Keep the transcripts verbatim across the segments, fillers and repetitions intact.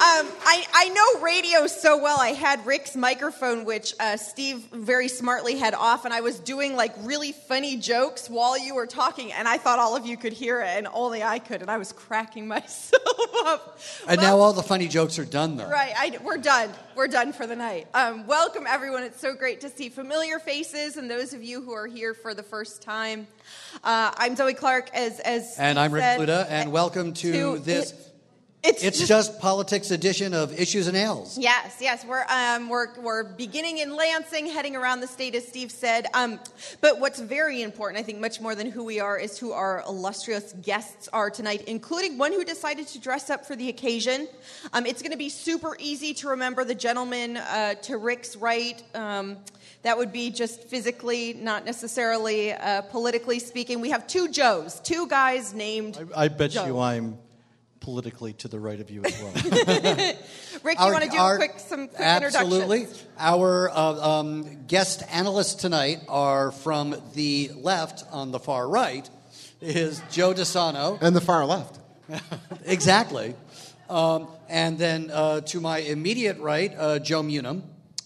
I, I know radio so well. I had Rick's microphone, which uh, Steve very smartly had off, and I was doing like really funny jokes while you were talking, and I thought all of you could hear it, and only I could, and I was cracking myself up. And well, now all the funny jokes are done, though. Right, I, we're done. We're done for the night. Um, welcome, everyone. It's so great to see familiar faces, and those of you who are here for the first time. Uh, I'm Zoe Clark, as as and I'm Rick said, Pluta, and welcome to, to this. It, It's, it's just, just Politics edition of Issues and Ales. Yes, yes. We're um, we're we're beginning in Lansing, heading around the state, as Steve said. Um, but what's very important, I think, much more than who we are, is who our illustrious guests are tonight, including one who decided to dress up for the occasion. Um, it's going to be super easy to remember the gentleman uh, to Rick's right. Um, that would be just physically, not necessarily uh, politically speaking. We have two Joes, two guys named I, I bet Joe. you I'm politically to the right of you as well. Rick, our, you want to do our, a quick, some quick absolutely. introductions? Our uh, um, guest analysts tonight are from the left on the far right, is Joe DeSano. And the far left. Exactly. Um, and then uh, to my immediate right, uh, Joe Munham,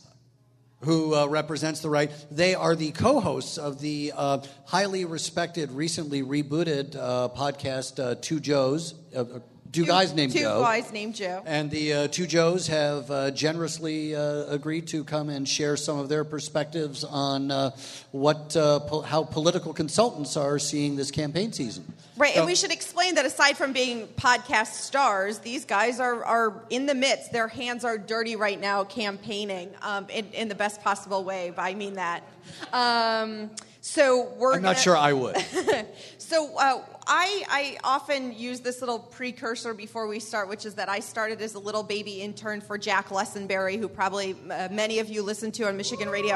who uh, represents the right. They are the co-hosts of the uh, highly respected, recently rebooted uh, podcast, uh, Two Joes, uh, Two, two guys named two Joe. Two guys named Joe. And the uh, two Joes have uh, generously uh, agreed to come and share some of their perspectives on uh, what, uh, po- how political consultants are seeing this campaign season. Right, so, and we should explain that aside from being podcast stars, these guys are, are in the midst. Their hands are dirty right now campaigning um, in, in the best possible way. But I mean that. Um, so we're. I'm not gonna, sure I would. so uh, I, I often use this little precursor before we start, which is that I started as a little baby intern for Jack Lessenberry, who probably uh, many of you listen to on Michigan radio.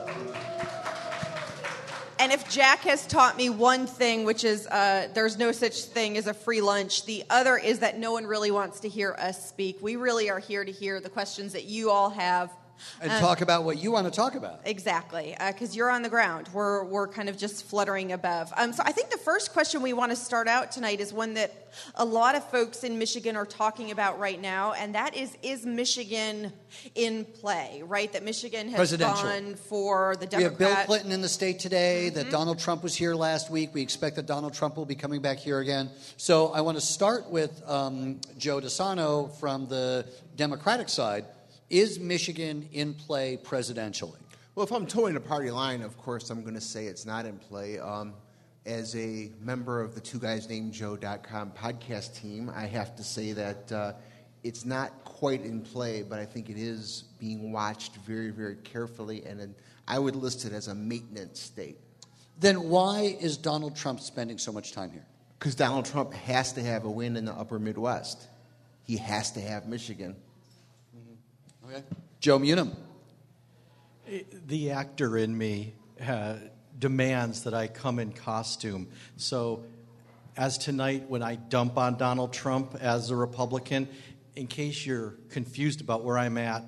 And if Jack has taught me one thing, which is uh, there's no such thing as a free lunch, the other is that no one really wants to hear us speak. We really are here to hear the questions that you all have. And um, talk about what you want to talk about. Exactly, because uh, you're on the ground. We're we're kind of just fluttering above. Um, so I think the first question we want to start out tonight is one that a lot of folks in Michigan are talking about right now, and that is, is Michigan in play, right? That Michigan has gone for the Democrat. We have Bill Clinton in the state today, mm-hmm. that Donald Trump was here last week. We expect that Donald Trump will be coming back here again. So I want to start with um, Joe DeSano from the Democratic side. Is Michigan in play presidentially? Well, if I'm towing a party line, of course, I'm going to say it's not in play. Um, as a member of the Two Guys Named Joe dot com podcast team, I have to say that uh, it's not quite in play, but I think it is being watched very, very carefully, and in, I would list it as a maintenance state. Then why is Donald Trump spending so much time here? Because Donald Trump has to have a win in the upper Midwest. He has to have Michigan. Okay. Joe Munham. The actor in me uh, demands that I come in costume. So as tonight, when I dump on Donald Trump as a Republican, in case you're confused about where I'm at,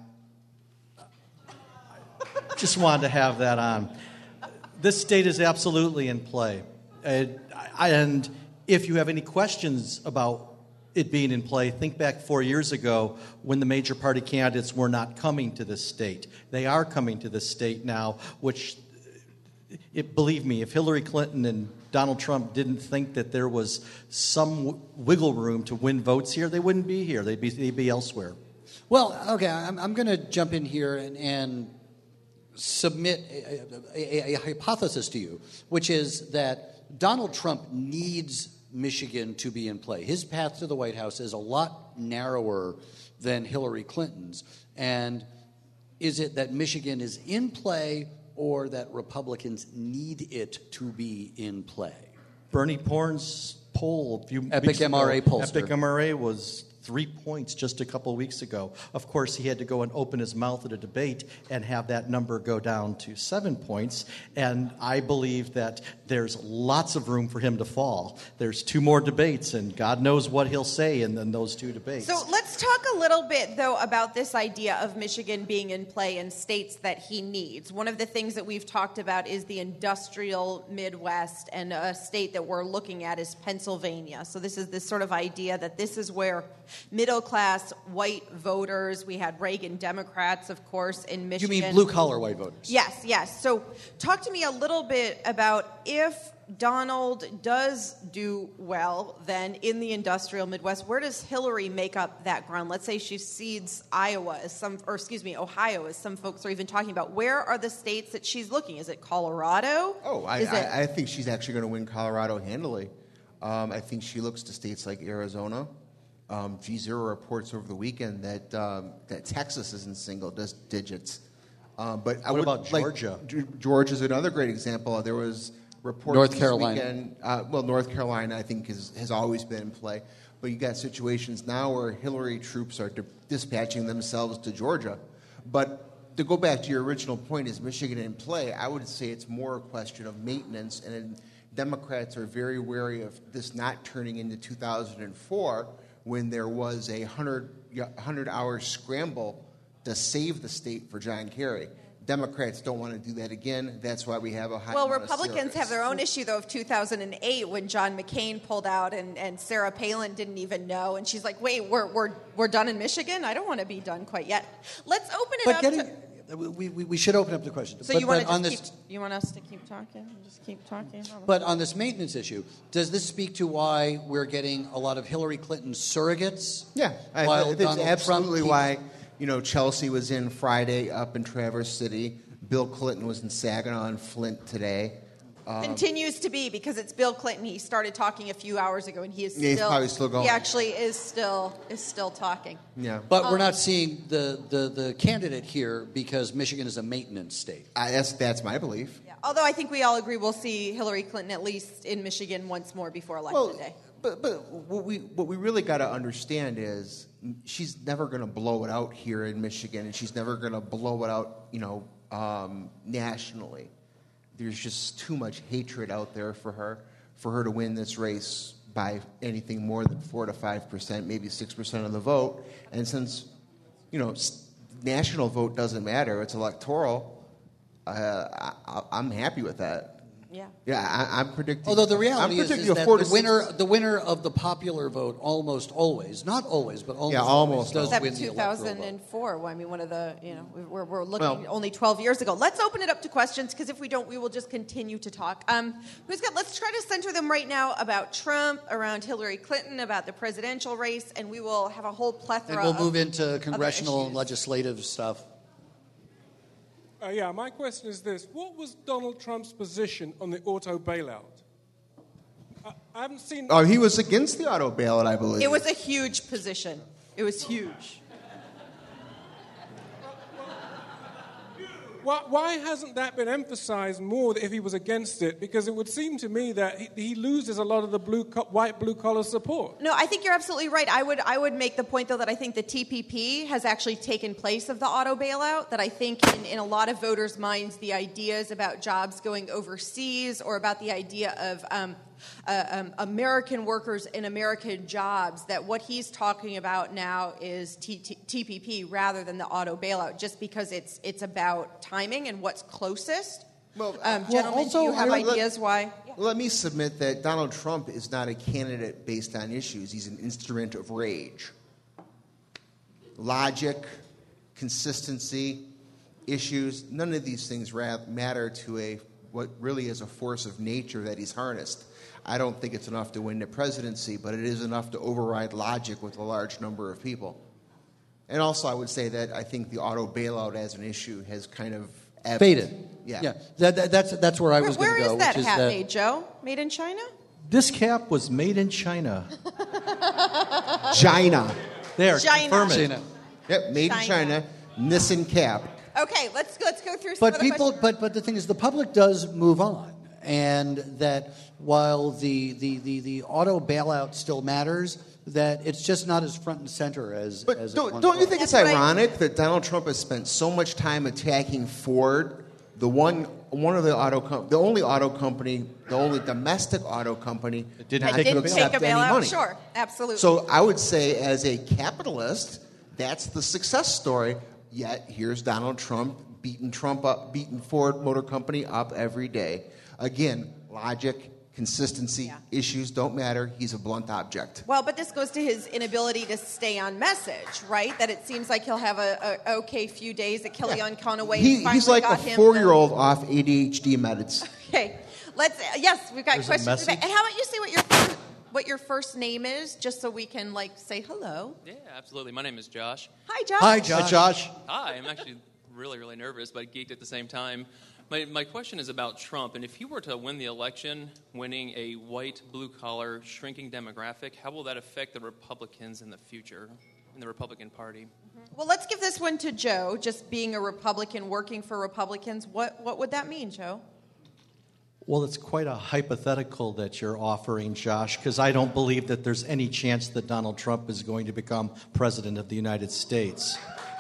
I just wanted to have that on. This state is absolutely in play. And, and if you have any questions about it being in play, think back four years ago when the major party candidates were not coming to this state. They are coming to this state now, which, it, believe me, if Hillary Clinton and Donald Trump didn't think that there was some w- wiggle room to win votes here, they wouldn't be here. They'd be, they'd be elsewhere. Well, okay, I'm, I'm going to jump in here and, and submit a, a, a hypothesis to you, which is that Donald Trump needs Michigan to be in play. His path to the White House is a lot narrower than Hillary Clinton's. And is it that Michigan is in play or that Republicans need it to be in play? Bernie Porn's poll a few Epic weeks M R A ago, pollster. Epic M R A was three points just a couple weeks ago. Of course, he had to go and open his mouth at a debate and have that number go down to seven points. And I believe that there's lots of room for him to fall. There's two more debates, and God knows what he'll say in, in those two debates. So let's talk a little bit, though, about this idea of Michigan being in play in states that he needs. One of the things that we've talked about is the industrial Midwest, and a state that we're looking at is Pennsylvania. So this is this sort of idea that this is where middle-class white voters, we had Reagan Democrats, of course, in Michigan. You mean blue-collar white voters? Yes, yes. So talk to me a little bit about if Donald does do well, then in the industrial Midwest, where does Hillary make up that ground? Let's say she cedes Iowa, as some, or excuse me, Ohio, as some folks are even talking about. Where are the states that she's looking? Is it Colorado? Oh, I, Is it- I, I think she's actually going to win Colorado handily. Um, I think she looks to states like Arizona. Um, G Zero reports over the weekend that um, that Texas is in single dis- digits. Um, but I What would, about like, Georgia? G- Georgia's another great example. There was reports North this Carolina. weekend. Uh, well, North Carolina, I think, is, has always been in play. But you got situations now where Hillary troops are di- dispatching themselves to Georgia. But to go back to your original point, is Michigan in play? I would say it's more a question of maintenance, and Democrats are very wary of this not turning into two thousand four, when there was a hundred-hour scramble to save the state for John Kerry. Democrats don't want to do that again. That's why we have a high Well, amount of Republicans serious. have their own issue, though, of two thousand eight when John McCain pulled out and, and Sarah Palin didn't even know. And she's like, wait, we're, we're, we're done in Michigan? I don't want to be done quite yet. Let's open it But up getting, to... we, we, we should open up the question. So but, you want but to on just this, keep, you want us to keep talking? Just keep talking? But on this maintenance issue, does this speak to why we're getting a lot of Hillary Clinton surrogates? Yeah, I, while I, that's Donald absolutely Trump why, you know, Chelsea was in Friday up in Traverse City. Bill Clinton was in Saginaw and Flint today. Um, Continues to be, because it's Bill Clinton. He started talking a few hours ago, and he is Yeah, he's still... probably still going. He actually is still is still talking. yeah, But Um, we're not seeing the, the, the candidate here because Michigan is a maintenance state. I, that's that's my belief. Yeah. Although I think we all agree we'll see Hillary Clinton at least in Michigan once more before Election Well, Day. but but what we what we really got to understand is she's never going to blow it out here in Michigan, and she's never going to blow it out, you know, um, nationally. There's just too much hatred out there for her, for her to win this race by anything more than four to five percent, maybe six percent of the vote. And since, you know, s- national vote doesn't matter, it's electoral. Uh, I, I'm happy with that. Yeah. Yeah, I, I'm predicting. Although the I'm reality is, predicting is a that four the to winner, six, the winner of the popular vote almost always, not always, but almost, Yeah, almost always does Except win the two electoral thousand vote. four. Well, I mean, one of the, you know, we're, we're looking Well- only twelve years ago. Let's open it up to questions, because if we don't, we will just continue to talk. Um, who's got, let's try to center them right now about Trump, around Hillary Clinton, about the presidential race, and we will have a whole plethora And we'll of move into other congressional and issues. legislative stuff. Uh, yeah, my question is this. What was Donald Trump's position on the auto bailout? I, I haven't seen... Oh, he was against the auto bailout, I believe. It was a huge position. It was huge. Why, why hasn't that been emphasized more if he was against it? Because it would seem to me that he, he loses a lot of the blue co- white blue-collar support. No, I think you're absolutely right. I would I would make the point, though, that I think the T P P has actually taken place of the auto bailout, that I think in, in a lot of voters' minds, the ideas about jobs going overseas or about the idea of um, uh, um, American workers in American jobs, that what he's talking about now is T- T- T P P rather than the auto bailout, just because it's it's about timing and what's closest. Well, um, well, gentlemen, also, do you have let- let- ideas why? Let me submit that Donald Trump is not a candidate based on issues. He's an instrument of rage. Logic, consistency, issues, none of these things ra- matter to a what really is a force of nature that he's harnessed. I don't think it's enough to win the presidency, but it is enough to override logic with a large number of people. And also, I would say that I think the auto bailout as an issue has kind of ebbed. Faded. Yeah. yeah. That, that, that's that's where I Where, was going where to go. is that which is hat that, made, Joe? Made in China? This cap was made in China. China. There, China. confirm it. China. Yep, made in China. China, Nissan cap. Okay, let's go, let's go through some But of the people, questions. but but the thing is, the public does move on, and that while the the the, the auto bailout still matters, that it's just not as front and center as. But as it don't, once don't you was. think it's That's what I- ironic that Donald Trump has spent so much time attacking Ford, the one one of the auto com- the only auto company, the only domestic auto company It didn't not take to Didn't accept take a any bailout. money. Sure, absolutely. So I would say, as a capitalist, that's the success story. Yet here's Donald Trump beating Trump up, beating Ford Motor Company up every day. Again, logic, consistency, Yeah. issues don't matter. He's a blunt object. Well, but this goes to his inability to stay on message, right? That it seems like he'll have a, a okay few days that Kellyanne Conway He, finally he's like got a him four-year-old off A D H D meds. The, okay, let's. Uh, yes, we've got There's a questions. message? And how about you say what your first, what your first name is, just so we can like say hello. Yeah, absolutely. My name is Josh. Hi, Josh. Hi, Hi, Josh. Josh. Hi, I'm actually really, really nervous, but geeked at the same time. My, my question is about Trump, and if he were to win the election, winning a white, blue-collar, shrinking demographic, how will that affect the Republicans in the future, in the Republican Party? Well, let's give this one to Joe. Just being a Republican, working for Republicans, what what would that mean, Joe? Well, it's quite a hypothetical that you're offering, Josh, because I don't believe that there's any chance that Donald Trump is going to become president of the United States.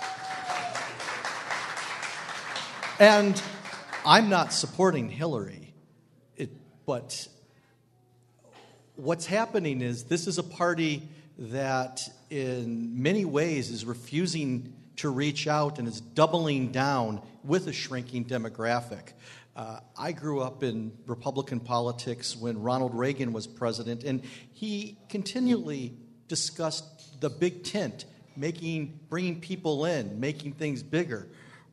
And I'm not supporting Hillary, it, but what's happening is this is a party that in many ways is refusing to reach out and is doubling down with a shrinking demographic. Uh, I grew up in Republican politics when Ronald Reagan was president, and he continually discussed the big tent, making, bringing people in, making things bigger.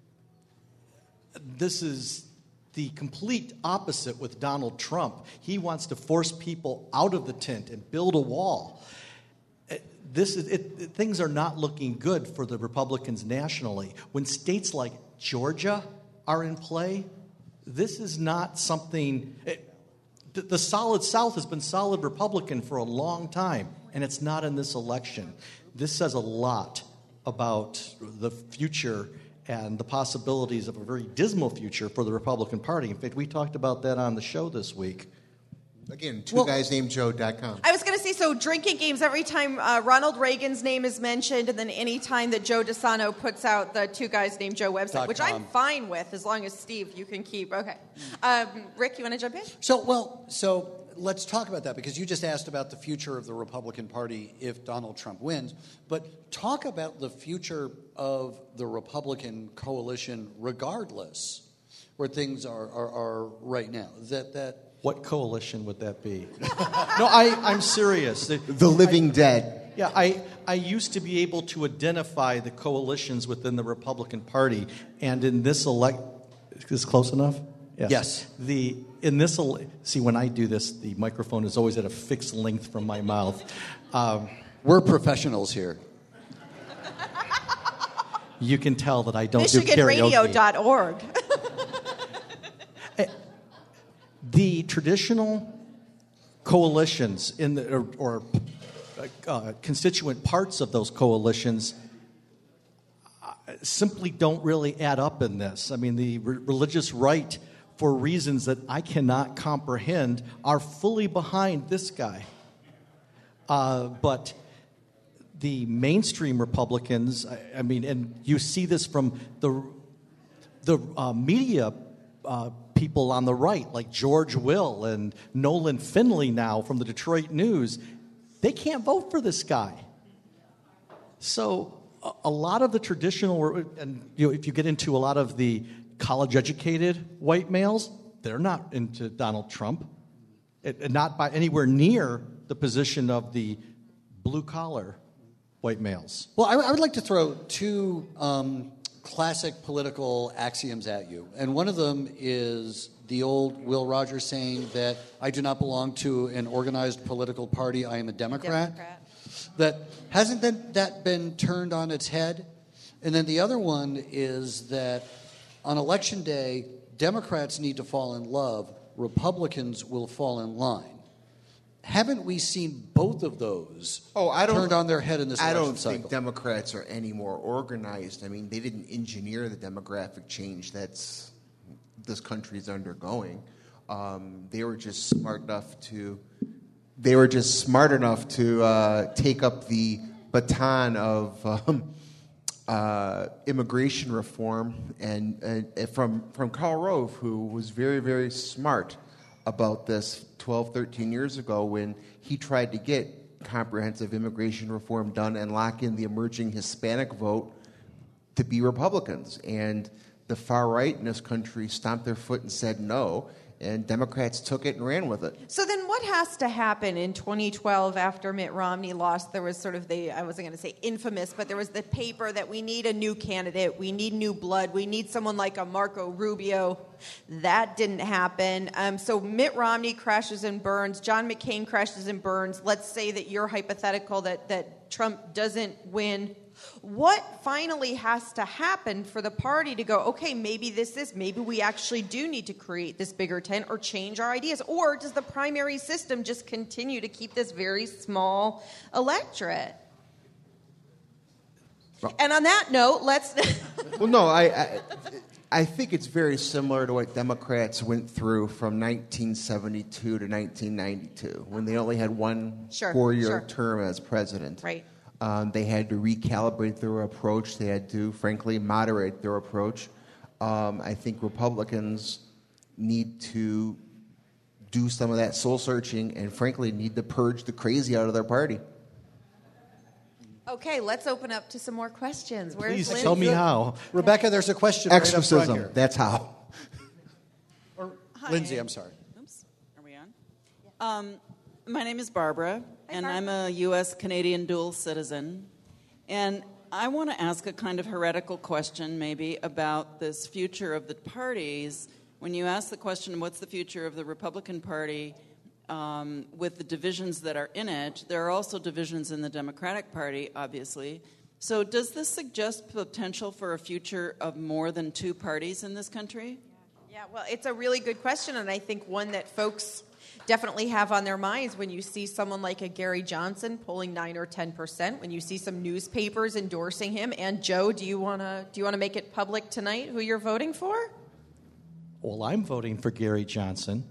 This is the complete opposite with Donald Trump. He wants to force people out of the tent and build a wall. This is, it, it, things are not looking good for the Republicans nationally. When states like Georgia are in play, this is not something... It, the, the solid South has been solid Republican for a long time, and it's not in this election. This says a lot about the future and the possibilities of a very dismal future for the Republican Party. In fact, we talked about that on the show this week. Again, Well- two guys named Joe dot com. I was going to say, so drinking games, every time uh, Ronald Reagan's name is mentioned, and then any time that Joe DeSano puts out the Two Guys Named Joe website, Dot which com. I'm fine with, as long as, Steve, you can keep. Okay. Um, Rick, you want to jump in? So, well, so let's talk about that, because you just asked about the future of the Republican Party if Donald Trump wins. But talk about the future of the Republican coalition regardless where things are, are, are right now. That that What coalition would that be? No, I, I'm serious. The Living Dead. Yeah, I, I used to be able to identify the coalitions within the Republican Party, and in this elect, is this close enough? Yes. The in this ele- see when I do this, the microphone is always at a fixed length from my mouth. Um, we're professionals here. you can tell that I don't do Michigan karaoke. Radio dot org. The traditional coalitions in the, or, or uh, constituent parts of those coalitions uh, simply don't really add up in this. I mean, the re- religious right, for reasons that I cannot comprehend, are fully behind this guy. Uh, but the mainstream Republicans, I, I mean, and you see this from the the uh, media uh, people on the right, like George Will and Nolan Finley now from the Detroit News, they can't vote for this guy. So a, a lot of the traditional, and you know, if you get into a lot of the college-educated white males, they're not into Donald Trump, it, not by anywhere near the position of the blue-collar white males. Well, I, I would like to throw two um, classic political axioms at you. And one of them is the old Will Rogers saying that I do not belong to an organized political party, I am a Democrat. Democrat. That hasn't been, that been turned on its head? And then the other one is that on election day, Democrats need to fall in love, Republicans will fall in line. Haven't we seen both of those Oh, I don't, turned on their head in this I election don't cycle? think Democrats are any more organized. I mean, they didn't engineer the demographic change that's this country is undergoing. Um, they were just smart enough to. They were just smart enough to uh, take up the baton of um, uh, immigration reform, and, and from from Karl Rove, who was very, very smart about this twelve, thirteen years ago when he tried to get comprehensive immigration reform done and lock in the emerging Hispanic vote to be Republicans. And the far right in this country stomped their foot and said no, and Democrats took it and ran with it. So then what has to happen in twenty twelve after Mitt Romney lost? There was sort of the, I wasn't going to say infamous, but there was the paper that we need a new candidate, we need new blood, we need someone like a Marco Rubio. That didn't happen. Um, so Mitt Romney crashes and burns, John McCain crashes and burns. Let's say that you're hypothetical that, that Trump doesn't win. What finally has to happen for the party to go, okay, maybe this is, maybe we actually do need to create this bigger tent or change our ideas? Or does the primary system just continue to keep this very small electorate? Well, and on that note, let's... well, no, I, I I think it's very similar to what Democrats went through from nineteen seventy-two to nineteen ninety-two, when they only had one sure, four-year sure. term as president. Right. Um, they had to recalibrate their approach. They had to, frankly, moderate their approach. Um, I think Republicans need to do some of that soul searching and, frankly, need to purge the crazy out of their party. Okay, let's open up to some more questions. Where's Please Lindsay? tell me how. Rebecca, there's a question right up front Exorcism, here. that's how. Or, Hi. Lindsay, I'm sorry. Oops, are we on? Um, my name is Barbara, Hi, and Barb. I'm a U S Canadian dual citizen. And I want to ask a kind of heretical question, maybe, about this future of the parties. When you ask the question, what's the future of the Republican Party, um, with the divisions that are in it, there are also divisions in the Democratic Party, obviously. So does this suggest potential for a future of more than two parties in this country? Yeah, well, it's a really good question, and I think one that folks definitely have on their minds when you see someone like a Gary Johnson polling nine or ten percent, when you see some newspapers endorsing him. And Joe, do you wanna do you wanna make it public tonight who you're voting for? Well, I'm voting for Gary Johnson.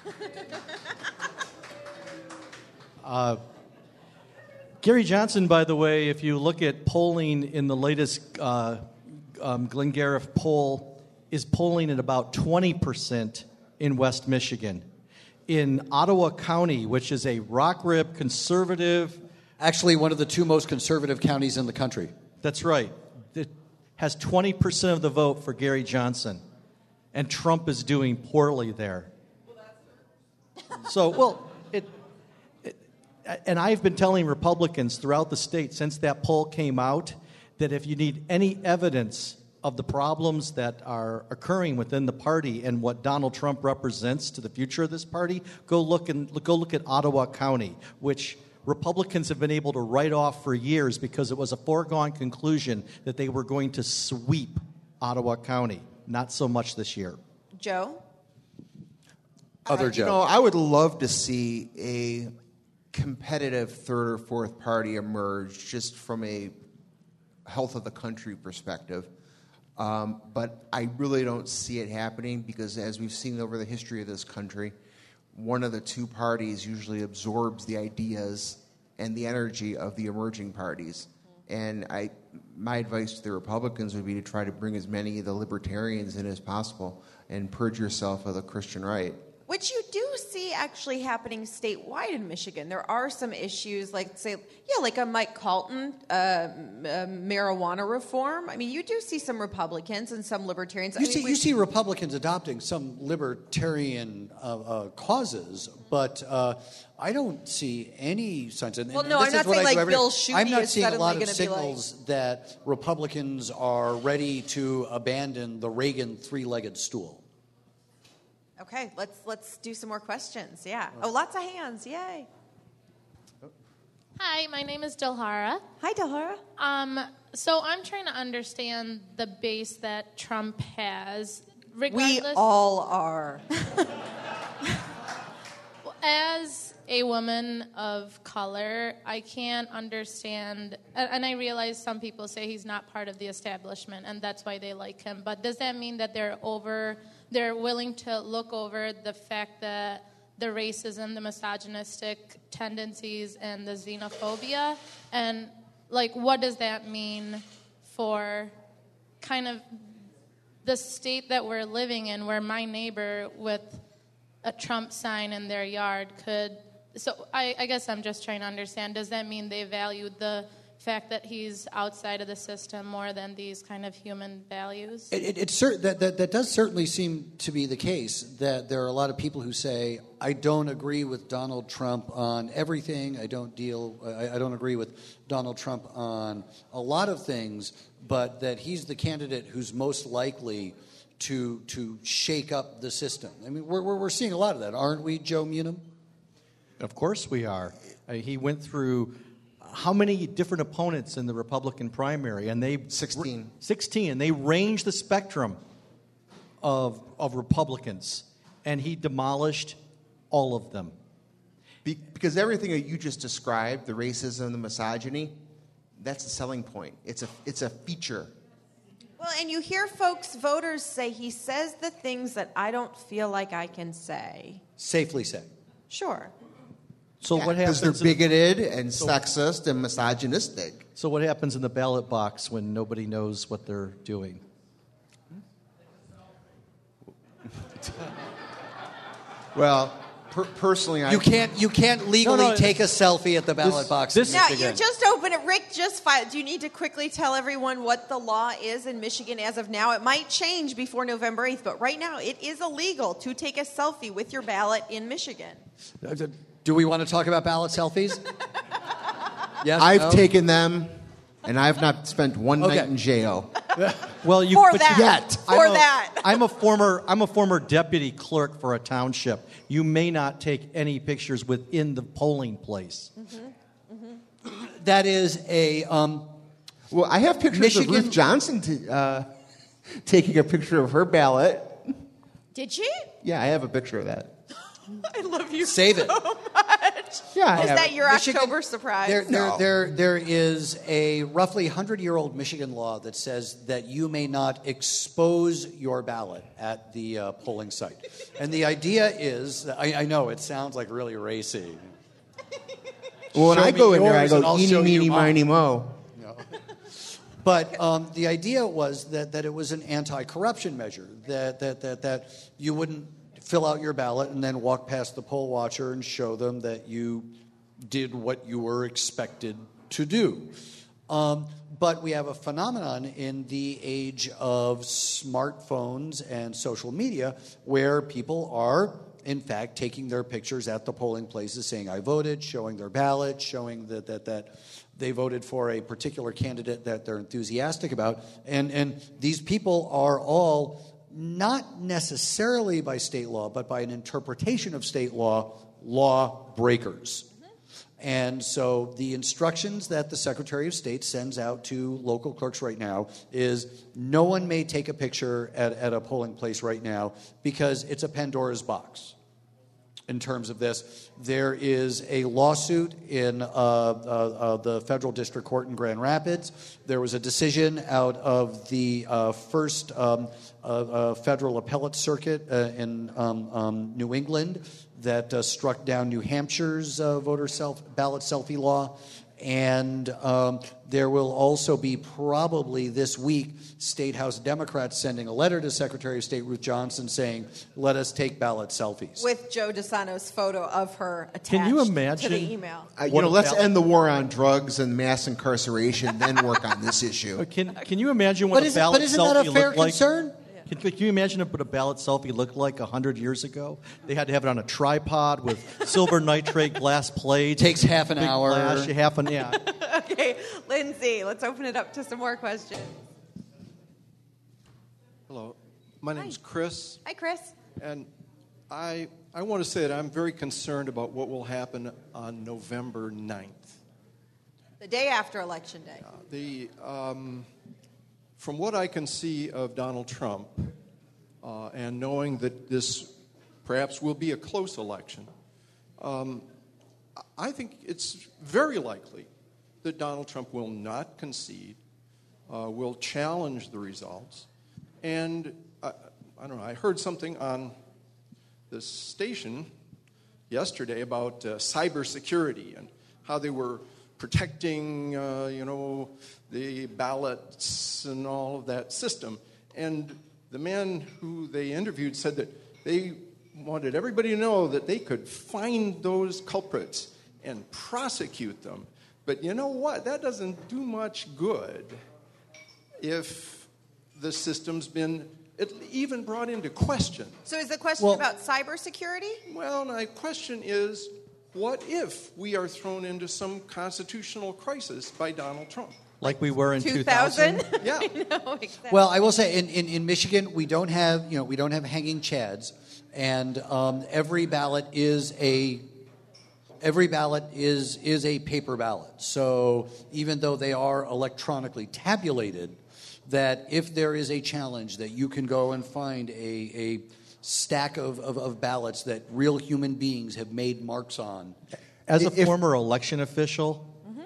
uh, Gary Johnson, by the way, if you look at polling in the latest uh, um, Glengarriff poll, is polling at about twenty percent in West Michigan. In Ottawa County, which is a rock rib conservative... Actually, one of the two most conservative counties in the country. That's right. It has twenty percent of the vote for Gary Johnson. And Trump is doing poorly there. So, well, it, it... And I've been telling Republicans throughout the state since that poll came out that if you need any evidence of the problems that are occurring within the party and what Donald Trump represents to the future of this party, go look and go look at Ottawa County, which Republicans have been able to write off for years because it was a foregone conclusion that they were going to sweep Ottawa County. Not so much this year. Joe? Other I, Joe. You know, I would love to see a competitive third or fourth party emerge just from a health of the country perspective. Um, but I really don't see it happening because, as we've seen over the history of this country, one of the two parties usually absorbs the ideas and the energy of the emerging parties. And I, my advice to the Republicans would be to try to bring as many of the libertarians in as possible and purge yourself of the Christian right. Which you do see actually happening statewide in Michigan. There are some issues, like, say, yeah, like a Mike Calton uh, uh, marijuana reform. I mean, you do see some Republicans and some libertarians. You I mean, see, we- you see Republicans adopting some libertarian uh, uh, causes, but uh, I don't see any signs. And, Well, and no, this I'm is not what saying, I do like, every day. Bill Schuette I'm not is seeing a suddenly lot of gonna be like- signals that Republicans are ready to abandon the Reagan three-legged stool. Okay, let's let's do some more questions. Yeah. Oh, lots of hands. Yay. Hi, my name is Dilhara. Hi, Delhara. Um, so I'm trying to understand the base that Trump has. Regardless, We all are. as a woman of color, I can't understand, and and I realize some people say he's not part of the establishment, and that's why they like him. But does that mean that they're over? They're willing to look over the fact that the racism, the misogynistic tendencies, and the xenophobia, and like, what does that mean for kind of the state that we're living in, where my neighbor with a Trump sign in their yard could... So I, I guess I'm just trying to understand, does that mean they value the fact that he's outside of the system more than these kind of human values? It, it, it's cert- that, that, that does certainly seem to be the case, that there are a lot of people who say, I don't agree with Donald Trump on everything, I don't deal, I, I don't agree with Donald Trump on a lot of things, but that he's the candidate who's most likely to to shake up the system. I mean, we're, we're, we're seeing a lot of that, aren't we, Joe Munum? Of course we are. Uh, he went through how many different opponents in the Republican primary, and they sixteen. sixteen, and they ranged the spectrum of of Republicans, and he demolished all of them. Be- because everything that you just described, the racism, the misogyny, that's the selling point. It's a it's a feature. Well, and you hear folks, voters say, he says the things that I don't feel like I can say. Safely say. Sure. So Yeah, what happens? Because they're in- bigoted and sexist and misogynistic. So what happens in the ballot box when nobody knows what they're doing? Well, per- personally, I You can't you can't legally No, no, take a selfie at the ballot this- box. this- in Now, Michigan. you just open it. Rick just filed. Do you need to quickly tell everyone what the law is in Michigan as of now? It might change before November eighth, but right now it is illegal to take a selfie with your ballot in Michigan. Do we want to talk about ballot selfies? Yes. I've no? taken them, and I've not spent one Okay. night in jail. Well, you For but that. you- Yet. For I'm a- that. I'm a former I'm a former deputy clerk for a township. You may not take any pictures within the polling place. That is a um, Well, I have pictures Michigan- of Ruth Johnson t- uh, taking a picture of her ballot. Did you? Yeah, I have a picture of that. I love you Save so it. much. Yeah, I Is have that it. your Michigan- October surprise? There, there, No. there, there is a roughly hundred-year-old Michigan law that says that you may not expose your ballot at the uh, polling site. And the idea is, I, I know it sounds like really racy. Well, when Show I me go in there, I yours go, and I'll eeny, show you meeny, mine." miny, mo. But um, the idea was that, that it was an anti-corruption measure, that, that, that, that you wouldn't fill out your ballot and then walk past the poll watcher and show them that you did what you were expected to do. Um, but we have a phenomenon in the age of smartphones and social media where people are, in fact, taking their pictures at the polling places, saying, I voted, showing their ballot, showing that that that they voted for a particular candidate that they're enthusiastic about. And, and these people are all, not necessarily by state law, but by an interpretation of state law, law breakers. And so the instructions that the Secretary of State sends out to local clerks right now is no one may take a picture at, at a polling place right now because it's a Pandora's box. In terms of this, there is a lawsuit in uh, uh, uh, the federal district court in Grand Rapids. There was a decision out of the uh, first um, uh, uh, federal appellate circuit uh, in um, um, New England that uh, struck down New Hampshire's uh, voter self ballot selfie law. And um, there will also be probably this week State House Democrats sending a letter to Secretary of State Ruth Johnson saying, let us take ballot selfies. With Joe DeSano's photo of her attached Can you to imagine- the email. Uh, you What know, let's about- end the war on drugs and mass incarceration, then work on this issue. Uh, Can Can you imagine what But a isn't, ballot but isn't selfie that a fair looked like? concern? Can, can you imagine what a ballot selfie looked like a hundred years ago? They had to have it on a tripod with silver nitrate glass plates. Takes half an big hour. Flash, half an yeah. Okay, Lindsay, let's open it up to some more questions. Hello, my name's Chris, Hi, Chris. and I I want to say that I'm very concerned about what will happen on November ninth. The day after Election Day. The um, from what I can see of Donald Trump, uh, and knowing that this perhaps will be a close election, um, I think it's very likely that Donald Trump will not concede, uh, will challenge the results, and I, I don't know. I heard something on this station yesterday about uh, cybersecurity and how they were protecting, uh, you know, the ballots and all of that system. And the man who they interviewed said that they wanted everybody to know that they could find those culprits and prosecute them. But you know what? That doesn't do much good if the system's been it even brought into question. So is the question Well- about cybersecurity? Well, my question is, what if we are thrown into some constitutional crisis by Donald Trump? Like we were in two two thousand? thousand? Yeah. No, exactly. Well, I will say in, in, in Michigan we don't have you know we don't have hanging chads, and um, every ballot is a every ballot is is a paper ballot. So even though they are electronically tabulated, that if there is a challenge, that you can go and find a a stack of, of, of ballots that real human beings have made marks on. As a If- former election official,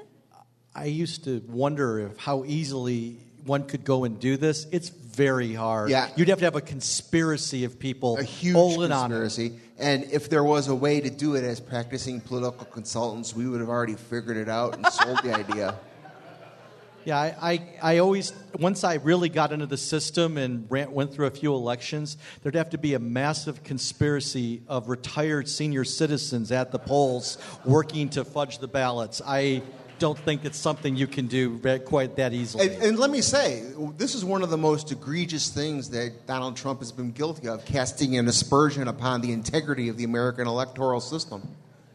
I used to wonder if how easily one could go and do this. It's very hard. Yeah. You'd have to have a conspiracy of people A huge all in on it. conspiracy. And if there was a way to do it as practicing political consultants, we would have already figured it out and sold the idea. Yeah, I, I, I always, once I really got into the system and ran, went through a few elections, there'd have to be a massive conspiracy of retired senior citizens at the polls working to fudge the ballots. I don't think it's something you can do ve- quite that easily. And, and let me say, this is one of the most egregious things that Donald Trump has been guilty of, casting an aspersion upon the integrity of the American electoral system.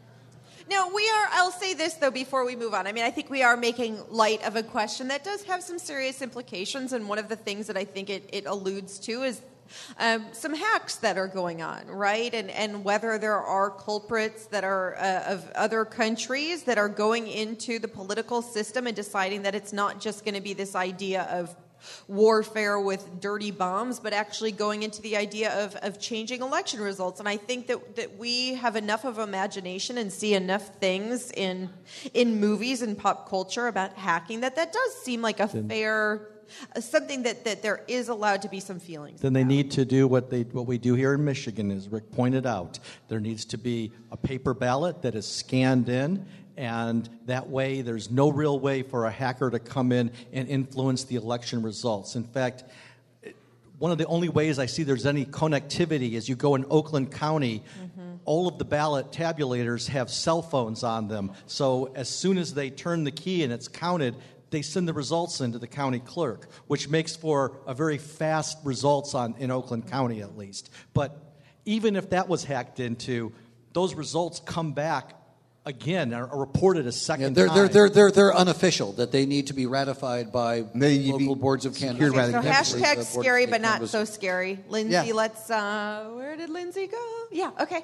No, we are, I'll say this, though, before we move on. I mean, I think we are making light of a question that does have some serious implications, and one of the things that I think it, it alludes to is um, some hacks that are going on, right? And, and whether there are culprits that are uh, of other countries that are going into the political system and deciding that it's not just going to be this idea of warfare with dirty bombs, but actually going into the idea of, of changing election results. And I think that, that we have enough of imagination and see enough things in in movies and pop culture about hacking that that does seem like a fair, uh, something that, that there is allowed to be some feelings. Then they need to do what they what we do here in Michigan, as Rick pointed out. There needs to be a paper ballot that is scanned in, and that way there's no real way for a hacker to come in and influence the election results. In fact, one of the only ways I see there's any connectivity is you go in Oakland County, mm-hmm. all of the ballot tabulators have cell phones on them. So as soon as they turn the key and it's counted, they send the results into the county clerk, which makes for a very fast results on in Oakland County at least. But even if that was hacked into, those results come back again, are, are reported a second Yeah, they're, time. they're, they're, they're, they're unofficial, that they need to be ratified by They need to local be boards of secured canvassing. by the So canvassers. hashtag Uh, board of scary, state but not canvassers. so scary. Lindsay, Yeah. let's, uh, where did Lindsay go? Yeah, okay.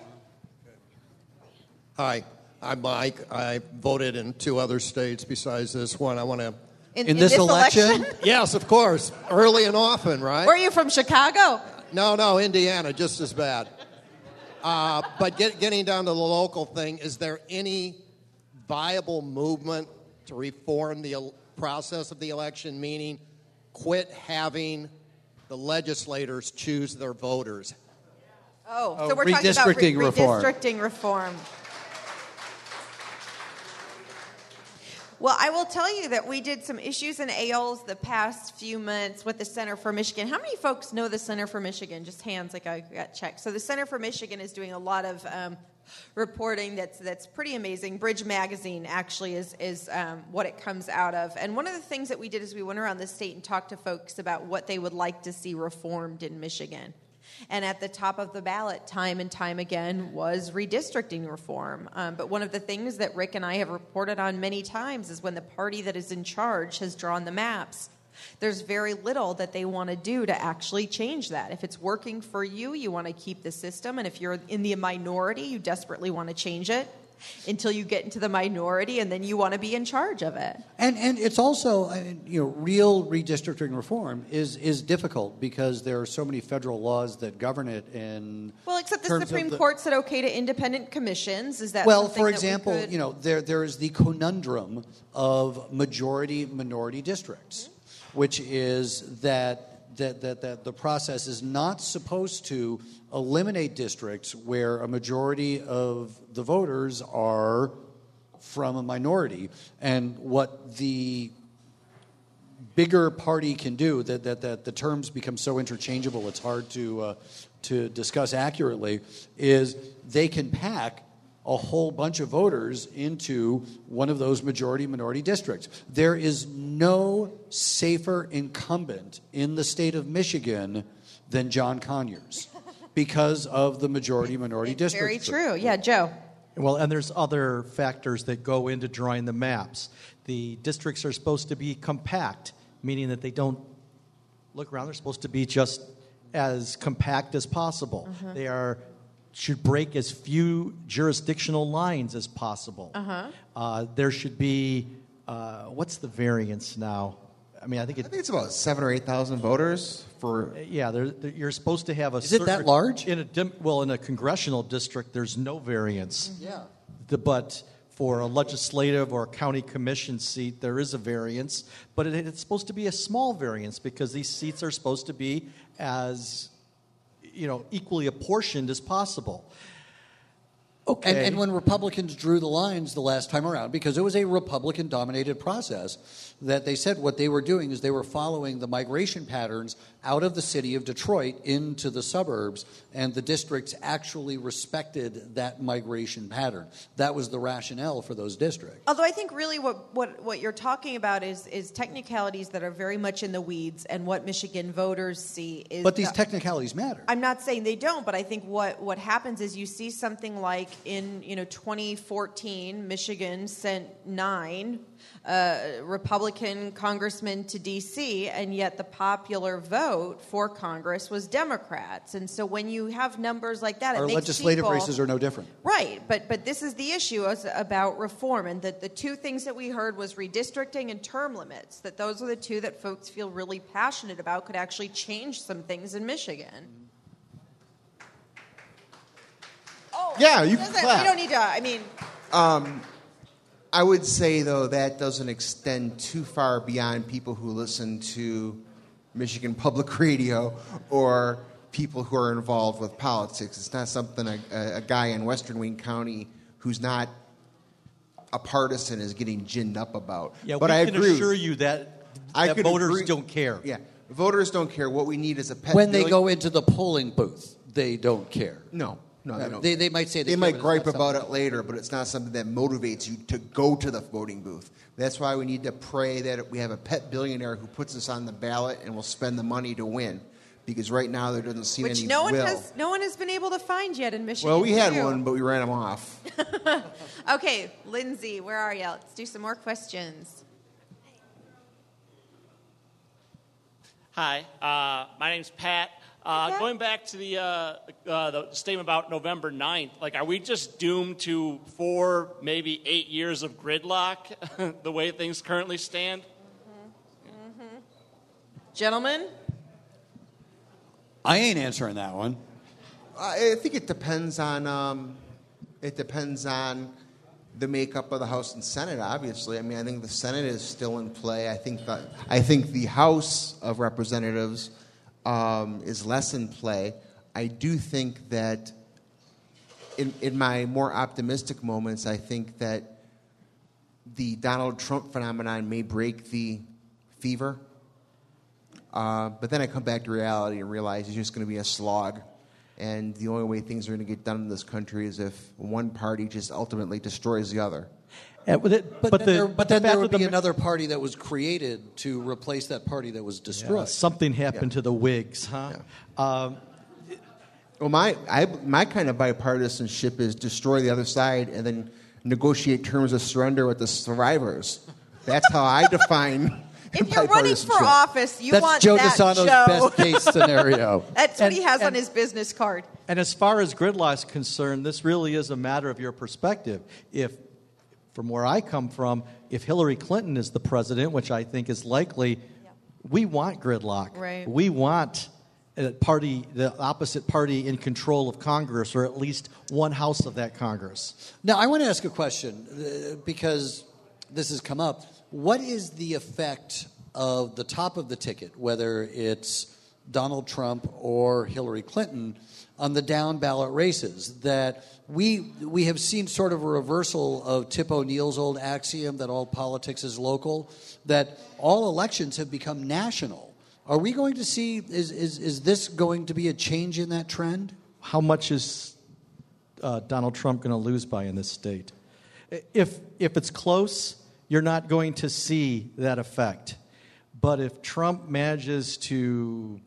Hi, I'm Mike. I voted in two other states besides this one. I want to. In, In this election? Yes, of course. Early and often, right? Were you from Chicago? No, no, Indiana, just as bad. Uh, but get, getting down to the local thing, is there any viable movement to reform the el- process of the election, meaning quit having the legislators choose their voters? Oh, Oh, so we're talking about re- redistricting reform. redistricting reform. Well, I will tell you that we did some issues in A Ls the past few months with the Center for Michigan. How many folks know the Center for Michigan? Just hands, like I got checked. So the Center for Michigan is doing a lot of um, reporting that's that's pretty amazing. Bridge Magazine actually is is um, what it comes out of. And one of the things that we did is we went around the state and talked to folks about what they would like to see reformed in Michigan. And at the top of the ballot, time and time again, was redistricting reform. Um, but one of the things that Rick and I have reported on many times is when the party that is in charge has drawn the maps, there's very little that they want to do to actually change that. If it's working for you, you want to keep the system. And if you're in the minority, you desperately want to change it until you get into the minority, and then you want to be in charge of it. And and it's also, I mean, you know, real redistricting reform is is difficult because there are so many federal laws that govern it. And Well, except the terms of Supreme the- Court said okay to independent commissions. Is that Well, something for that we example, could- you know, there there is the conundrum of majority minority districts, which is that. That, that, that the process is not supposed to eliminate districts where a majority of the voters are from a minority. And what the bigger party can do, that, that, that the terms become so interchangeable it's hard to, uh, to discuss accurately, is they can pack a whole bunch of voters into one of those majority-minority districts. There is no safer incumbent in the state of Michigan than John Conyers because of the majority-minority district. Very true. Yeah, Joe. Well, and there's other factors that go into drawing the maps. The districts are supposed to be compact, meaning that they don't look around. They're supposed to be just as compact as possible. Uh-huh. They are should break as few jurisdictional lines as possible. Uh-huh. Uh, there should be, uh, what's the variance now? I mean, I think, it, I think it's about seven or eight thousand voters for. Yeah, there, there, you're supposed to have a. Is it that large? In a dim, well, in a congressional district, there's no variance. Yeah. The, but for a legislative or county commission seat, there is a variance. But it, it's supposed to be a small variance because these seats are supposed to be as, you know, equally apportioned as possible. Okay. And, and when Republicans drew the lines the last time around, because it was a Republican-dominated process, that they said what they were doing is they were following the migration patterns out of the city of Detroit into the suburbs, and the districts actually respected that migration pattern. That was the rationale for those districts. Although I think really what, what, what you're talking about is, is technicalities that are very much in the weeds, and what Michigan voters see is... But these the, technicalities matter. I'm not saying they don't, but I think what, what happens is you see something like in you know twenty fourteen, Michigan sent nine uh, Republican congressmen to D C, and yet the popular vote for Congress was Democrats. And so when you have numbers like that, it Our makes legislative people, races are no different. Right, but but this is the issue is about reform, and that the two things that we heard was redistricting and term limits, that those are the two that folks feel really passionate about could actually change some things in Michigan. Oh, Yeah, you can doesn't- clap. We don't need to, I mean... Um, I would say, though, that doesn't extend too far beyond people who listen to Michigan Public Radio or people who are involved with politics. It's not something a, a guy in Western Wayne County who's not a partisan is getting ginned up about. Yeah, but we I can agree. assure you that, I that could voters agree- don't care. Yeah, voters don't care. What we need is a pet When they billion- go into the polling booth, they don't care. No. No, they don't. They, they might say They, they, might care, but gripe it's not about something- it later, but it's not something that motivates you to go to the voting booth. That's why we need to pray that we have a pet billionaire who puts us on the ballot and will spend the money to win. Because right now there doesn't seem Which any no one will. has no one has been able to find yet in Michigan. Well, we had too. one, but we ran him off. Okay, Lindsay, where are you? Let's do some more questions. Hi, uh, my name's Pat. Uh, Pat. Going back to the, uh, uh, the statement about November ninth, like, are we just doomed to four, maybe eight years of gridlock, the way things currently stand? Mm-hmm. Mm-hmm. Gentlemen? I ain't answering that one. I think it depends on um, it depends on the makeup of the House and Senate. Obviously, I mean, I think the Senate is still in play. I think that I think the House of Representatives um, is less in play. I do think that in in my more optimistic moments, I think that the Donald Trump phenomenon may break the fever. Uh, but then I come back to reality and realize it's just going to be a slog. And the only way things are going to get done in this country is if one party just ultimately destroys the other. Yeah, but it- But, but then, the- there, but but the then there fact would that be the- another party that was created to replace that party that was destroyed. Yeah, something happened to the Whigs, huh? Um, Well, my I, my kind of bipartisanship is destroy the other side and then negotiate terms of surrender with the survivors. That's how I define. If you're running for bipartisanship. office, you That's want Joe that, DeSanto's Joe. best case scenario. That's what And- he has on and- his business card. And as far as gridlock is concerned, this really is a matter of your perspective. If, from where I come from, if Hillary Clinton is the president, which I think is likely, we want gridlock. Right. We want a party, the opposite party, in control of Congress, or at least one house of that Congress. Now, I want to ask a question uh, because this has come up. What is the effect of the top of the ticket, whether it's Donald Trump or Hillary Clinton on the down ballot races. That we we have seen sort of a reversal of Tip O'Neill's old axiom that all politics is local, that all elections have become national. Are we going to see, is is, is this going to be a change in that trend? How much is uh, Donald Trump going to lose by in this state? If if it's close, you're not going to see that effect. But if Trump manages to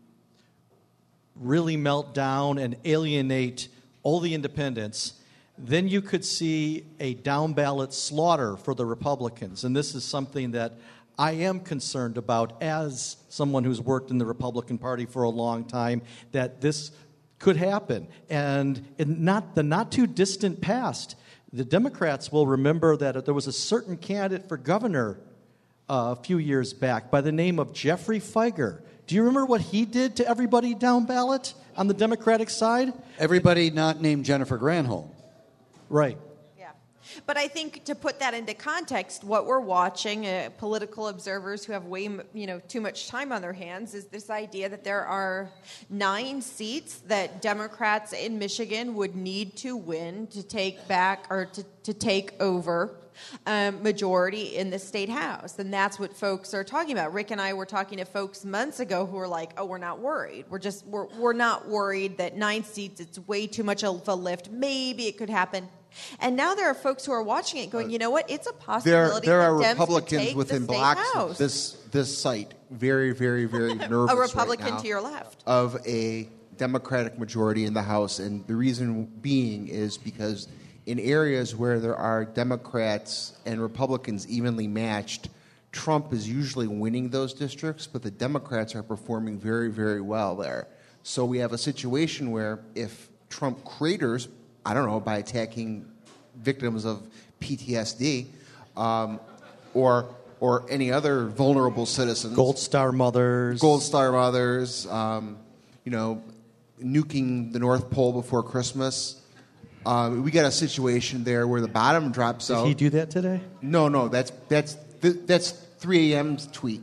really melt down and alienate all the independents, then you could see a down-ballot slaughter for the Republicans. And this is something that I am concerned about as someone who's worked in the Republican Party for a long time, that this could happen. And in not the not-too-distant past, the Democrats will remember that there was a certain candidate for governor uh, a few years back by the name of Jeffrey Feiger. Do you remember what he did to everybody down ballot on the Democratic side? Everybody not named Jennifer Granholm. Right. Yeah. But I think to put that into context, what we're watching, uh, political observers who have way, you know, too much time on their hands, is this idea that there are nine seats that Democrats in Michigan would need to win to take back or to, to take over um, majority in the state house. And that's what folks are talking about. Rick and I were talking to folks months ago who were like, oh, we're not worried. We're just, we're, we're not worried that nine seats, it's way too much of a lift. Maybe it could happen. And now there are folks who are watching it going, you know what, it's a possibility There, there are that Dems could Republicans take within the state blocks house. of this, this site very, very, very nervous A Republican right now to your left. of a Democratic majority in the House. And the reason being is because in areas where there are Democrats and Republicans evenly matched, Trump is usually winning those districts, but the Democrats are performing very, very well there. So we have a situation where if Trump craters, I don't know, by attacking victims of P T S D um, or or any other vulnerable citizens. Gold Star mothers. Gold Star mothers, um, you know, nuking the North Pole before Christmas. Um, we got a situation there where the bottom drops Did out. he do that today? No, no, that's that's that's three a.m.'s tweet.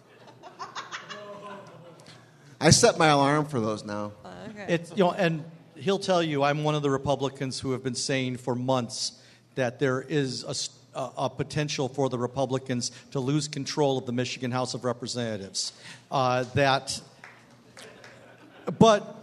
I set my alarm for those now. Okay. It's, you know, and he'll tell you I'm one of the Republicans who have been saying for months that there is a, a, a potential for the Republicans to lose control of the Michigan House of Representatives. Uh, that, but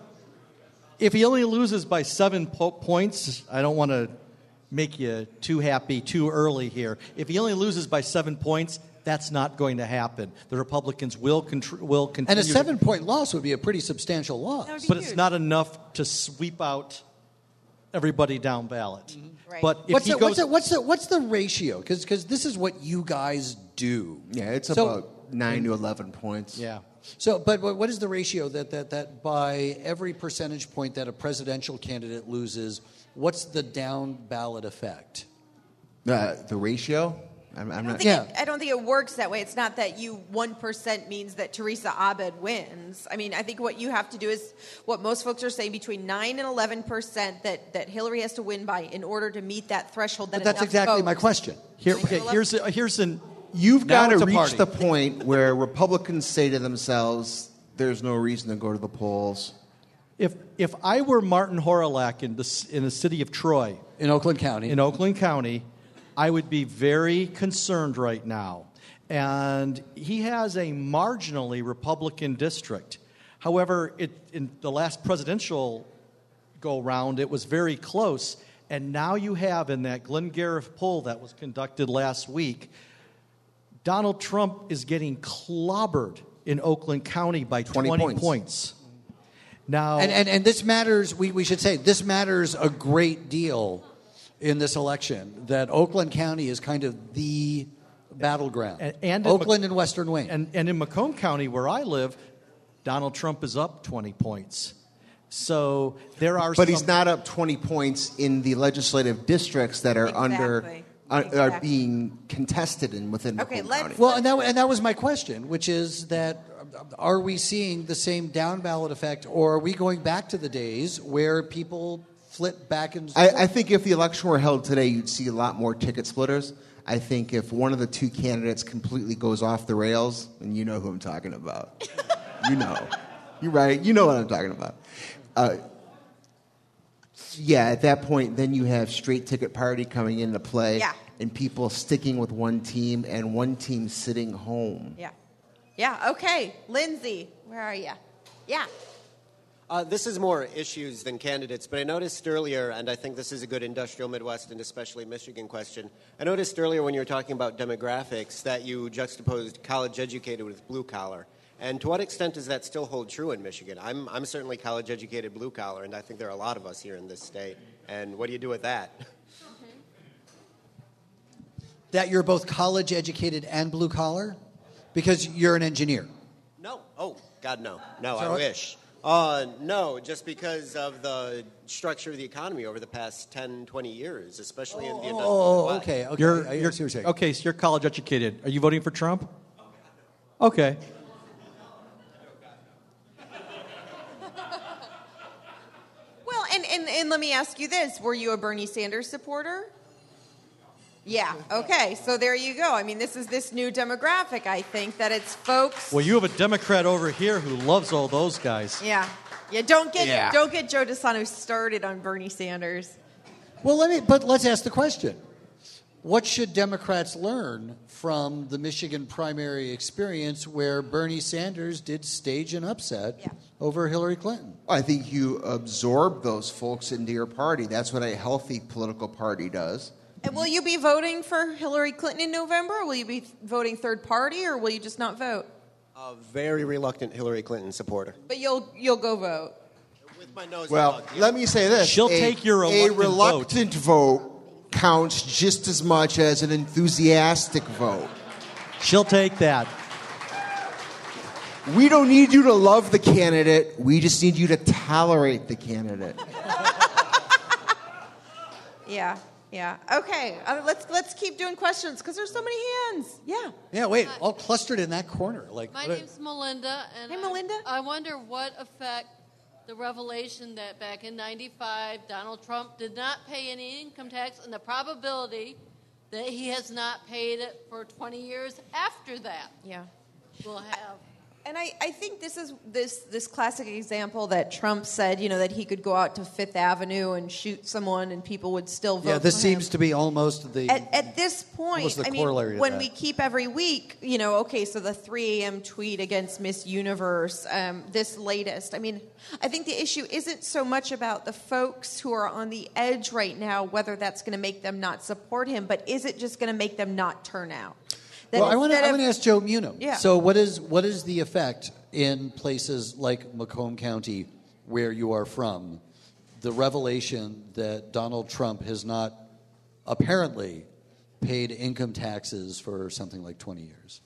if he only loses by seven po- points, I don't want to make you too happy too early here. If he only loses by seven points, that's not going to happen. The Republicans will contr- will continue. And a seven-point loss would be a pretty substantial loss. That would be But huge. it's not enough to sweep out everybody down ballot. Mm-hmm. Right. But if What's he the, goes, what's, the, what's, the, what's the ratio? Because this is what you guys do. Yeah, it's So- about nine to eleven points. yeah, So, but what what is the ratio that, that, that by every percentage point that a presidential candidate loses, what's the down ballot effect? Uh, the ratio? I'm, I'm I don't, not. think Yeah. it, I don't think it works that way. It's not that you one percent means that Teresa Abed wins. I mean, I think what you have to do is what most folks are saying, between nine and eleven percent that, that Hillary has to win by in order to meet that threshold. That But that's enough exactly my folks- question. here, Nine to okay, eleven. here's a, here's an You've now got to it's a reach party. the point where Republicans say to themselves, there's no reason to go to the polls. If if I were Martin Horelak in the c- in the city of Troy, In Oakland County. in Oakland County, I would be very concerned right now. And he has a marginally Republican district. However, it, in the last presidential go-round, it was very close. And now you have, in that Glengarriff poll that was conducted last week, Donald Trump is getting clobbered in Oakland County by twenty twenty, points. points. Now, And, and, and this matters, we, we should say, this matters a great deal in this election, that Oakland County is kind of the battleground. And- and in Oakland Mc- and Western Wayne. And, and in Macomb County, where I live, Donald Trump is up twenty points. So there are But some, he's not up twenty points in the legislative districts that are under Exactly. uh, are Exactly. being contested in within Okay, Macomb let's- County. Well, and that, and that was my question, which is that uh, are we seeing the same down ballot effect, or are we going back to the days where people flip back and I, I think if the election were held today, you'd see a lot more ticket splitters. I think if one of the two candidates completely goes off the rails, and you know who I'm talking about, you know. You're right. You know what I'm talking about. Uh, yeah, at that point, then you have straight ticket party coming into play. Yeah. And people sticking with one team and one team sitting home. Yeah. Yeah, okay. Lindsay, where are you? Yeah. Uh, this is more issues than candidates, but I noticed earlier, and I think this is a good industrial Midwest and especially Michigan question. I noticed earlier when you were talking about demographics that you juxtaposed college educated with blue collar. And to what extent does that still hold true in Michigan? I'm, I'm certainly college educated blue collar, and I think there are a lot of us here in this state. And what do you do with that? That you're both college educated and blue collar? Because you're an engineer. No. Oh, God, no. No, So I what- wish. Uh, no, just because of the structure of the economy over the past ten, twenty years, especially in the industrial Oh, Midwest. okay, okay. You're, I- I you're, see what you're saying. okay, so you're college educated. Are you voting for Trump? Okay. Well, and, and, and let me ask you this. Were you a Bernie Sanders supporter? Yeah, okay. So there you go. I mean, this is this new demographic, I think, that it's folks... Well, you have a Democrat over here who loves all those guys. Yeah. Yeah, don't get Yeah. don't get Joe DeSanto started on Bernie Sanders. Well, let me. But let's ask the question: what should Democrats learn from the Michigan primary experience, where Bernie Sanders did stage an upset Yeah. over Hillary Clinton? I think you absorb those folks into your party. That's what a healthy political party does. And will you be voting for Hillary Clinton in November? Or will you be voting third party, or will you just not vote? A very reluctant Hillary Clinton supporter. But you'll you'll go vote. With my nose Well, plugged, yeah. let me say this. She'll a, take your A reluctant reluctant vote. counts just as much as an enthusiastic vote. She'll take that. We don't need you to love the candidate. We just need you to tolerate the candidate. Yeah, yeah. Okay, uh, let's let's keep doing questions because there's so many hands. Yeah. Yeah, wait, all clustered in that corner. Like, My what- name's Melinda, and Hey, I- Melinda. I, wonder what effect the revelation that back in ninety-five Donald Trump did not pay any income tax, and the probability that he has not paid it for twenty years after that Yeah. will have. And I, I think this is this this classic example that Trump said, you know, that he could go out to Fifth Avenue and shoot someone and people would still vote yeah, this for him. seems to be almost the. At, at this point, Almost the I mean, corollary to when that. we keep every week, you know, okay, so the three a.m. tweet against Miss Universe, um, this latest. I mean, I think the issue isn't so much about the folks who are on the edge right now, whether that's going to make them not support him, but is it just going to make them not turn out? That Well, I want to. instead I want to of- ask Joe Muno. Yeah. So, what is what is the effect in places like Macomb County, where you are from, the revelation that Donald Trump has not apparently paid income taxes for something like twenty years?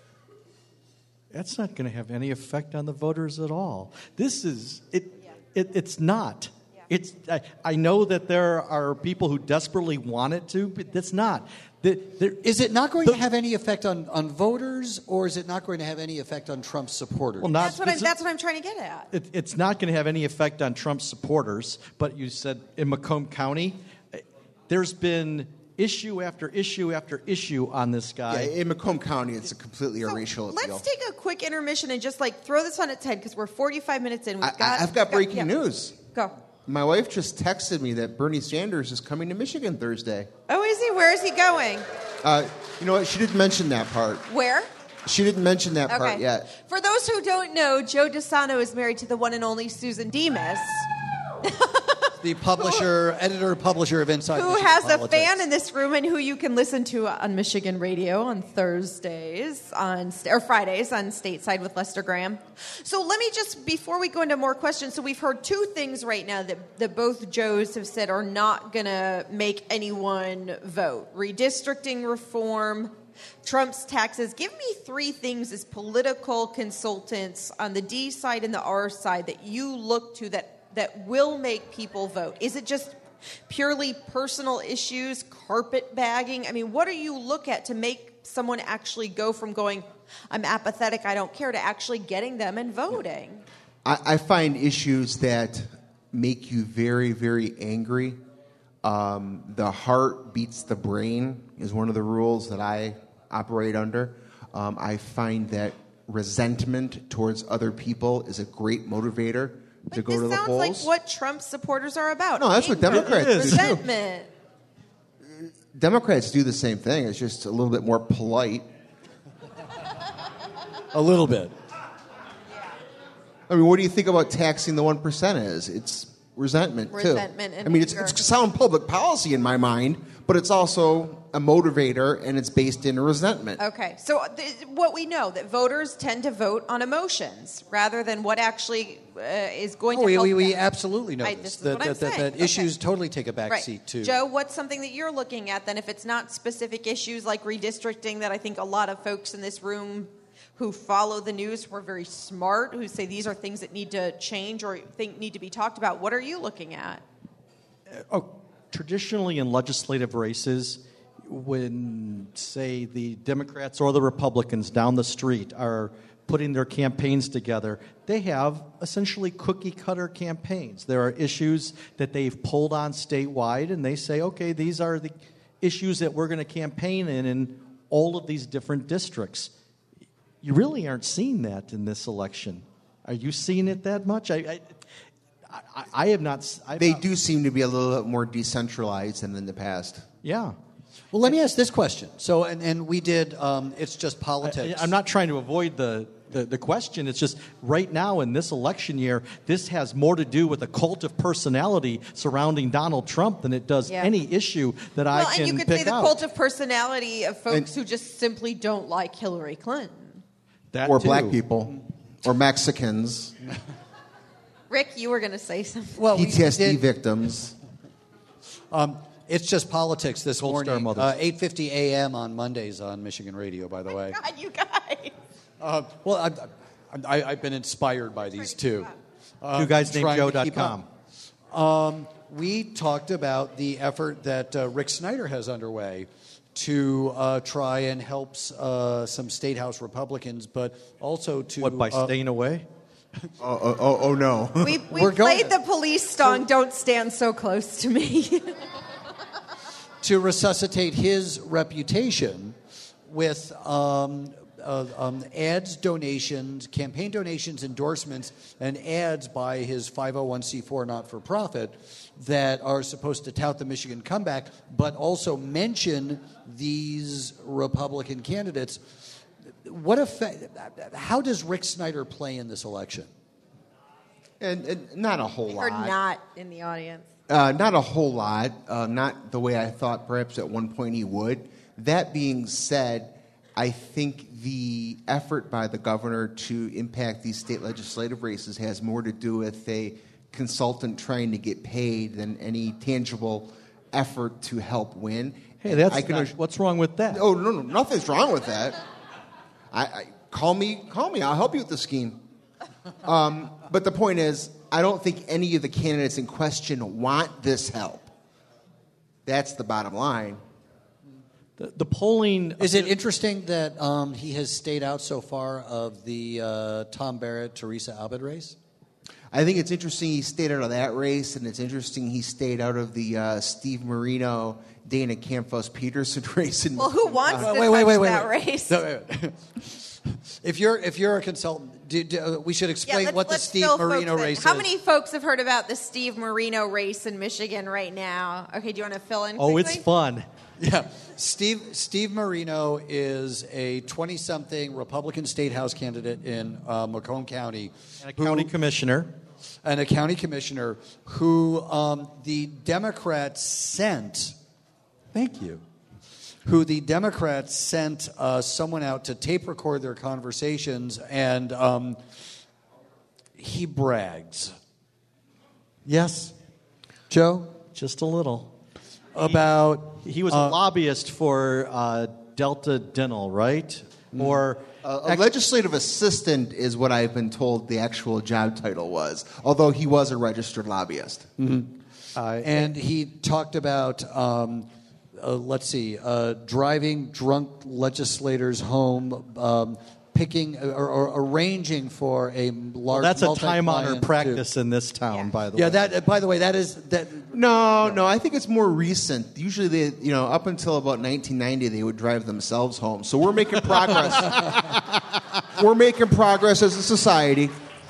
That's not going to have any effect on the voters at all. This is it. it it's not. It's. I, I know that there are people who desperately want it to, but that's not. The, there, Is it not going to have any effect on, on voters, or is it not going to have any effect on Trump's supporters? well, not. that's what I'm, it's- that's what I'm trying to get at. It, it's not going to have any effect on Trump's supporters, but you said in Macomb County, eh, there's been issue after issue after issue on this Yeah, guy. in Macomb County, it's a completely So irrational appeal. let's take a quick intermission and just like throw this on its head because we're forty-five minutes in. We've I, got, I've got go- breaking yeah. news. Go. My wife just texted me that Bernie Sanders is coming to Michigan Thursday. Oh, is he? Where is he going? Uh, you know what? She didn't mention that part. Where? She didn't mention that part Okay. yet. For those who don't know, Joe DeSanto is married to the one and only Susan Demas, The publisher, editor, publisher of Inside who Michigan has a Politics. fan in this room and who you can listen to on Michigan radio on Thursdays on or Fridays on Stateside with Lester Graham. So let me just, before we go into more questions, so we've heard two things right now that, that both Joes have said are not going to make anyone vote. Redistricting reform, Trump's taxes. Give me three things as political consultants on the D side and the R side that you look to that, that will make people vote. Is it just purely personal issues, carpet bagging? I mean, what do you look at to make someone actually go from going, I'm apathetic, I don't care, to actually getting them and voting? I, I find issues that make you very, very angry. Um, the heart beats the brain is one of the rules that I operate under. Um, I find that resentment towards other people is a great motivator to go this to the sounds polls. like what Trump supporters are about. No, that's what Anger, Democrats do, too. resentment. Democrats do the same thing. It's just a little bit more polite. A little bit. I mean, what do you think about taxing the one percent is? It's resentment, too. Resentment and I mean, it's, anger. it's sound public policy in my mind, but it's also a motivator, and it's based in resentment. Okay, so th- what we know, that voters tend to vote on emotions rather than what actually uh, is going Oh, to we, help we, we them. absolutely know Right, this. this is that what I'm that, that, saying. that issues Okay. totally take a back Right. seat, too. Joe, what's something that you're looking at then if it's not specific issues like redistricting that I think a lot of folks in this room who follow the news who are very smart, who say these are things that need to change or think need to be talked about. What are you looking at? Oh, traditionally in legislative races, when, say, the Democrats or the Republicans down the street are putting their campaigns together, they have essentially cookie-cutter campaigns. There are issues that they've pulled on statewide, and they say, okay, these are the issues that we're going to campaign in in all of these different districts. You really aren't seeing that in this election. Are you seeing it that much? I, I, I, I have not. I've They not, do seem to be a little bit more decentralized than in the past. Yeah. Well, let me ask this question. So, and, and we did, um, it's just politics. I, I'm not trying to avoid the, the, the question. It's just right now in this election year, this has more to do with a cult of personality surrounding Donald Trump than it does Yeah. any issue that well, I can and you could pick say the out. cult of personality of folks And- who just simply don't like Hillary Clinton. That or too. black people, or Mexicans, Rick, you were going to say something. well, we P T S D did- victims. Um, it's just politics this Gold Star morning. mothers. Uh, eight fifty a.m. on Mondays on Michigan Radio, by the way. God, you guys. Uh, well, I, I, I've been inspired by these two. Uh, Two guys named trying Joe to dot keep com. up. Um, we talked about the effort that uh, Rick Snyder has underway to uh, try and help uh, some state house Republicans, but also to What, by uh, staying away? Oh, oh, oh, oh no. We, we We're going played to- the police song, Don't Stand So Close to Me. to resuscitate his reputation with um, uh, um, ads, donations, campaign donations, endorsements, and ads by his five oh one c four not-for-profit that are supposed to tout the Michigan comeback, but also mention these Republican candidates. What effect? How does Rick Snyder play in this election? And, and not a whole Or lot. not in the audience. Uh, not a whole lot. Uh, not the way I thought perhaps at one point he would. That being said, I think the effort by the governor to impact these state legislative races has more to do with a consultant trying to get paid than any tangible effort to help win. Hey, that's I can not, ass- what's wrong with that? Oh no, no, nothing's wrong with that. I, I call me, call me. I'll help you with the scheme. Um, but the point is, I don't think any of the candidates in question want this help. That's the bottom line. The, the polling Is it interesting that um, he has stayed out so far of the uh, Tom Barrett, Teresa Abed race? I think it's interesting he stayed out of that race, and it's interesting he stayed out of the uh, Steve Marino, Dana Campos Peterson race. In Well, who wants to wait, wait, touch wait, wait, that wait. race? No, wait, wait. If you're if you're a consultant, do, do, uh, we should Yeah, explain let's- what the let's Steve fill Marino folks in. race How is. many folks have heard about the Steve Marino race in Michigan right now? Okay, do you want to fill in Oh, quickly? it's fun. Yeah, Steve Steve Marino is a twenty-something Republican state house candidate in uh, Macomb County, And a county commissioner. and a county commissioner who um, the Democrats sent. Thank you. Who the Democrats sent uh, someone out to tape record their conversations, and um, he brags. Yes, Joe, Just a little. about He was uh, a lobbyist for uh, Delta Dental, right? Or Uh, a legislative assistant is what I've been told the actual job title was, although he was a registered lobbyist. uh, and he talked about, um, uh, let's see, uh, driving drunk legislators home, um, picking or, or arranging for a well, large. that's a multi-client time-honored to- practice in this town, by the Yeah, way. that. Uh, by the way, that is that. No, no, I think it's more recent. Usually, they, you know, up until about nineteen ninety, they would drive themselves home. So we're making progress. we're making progress as a society.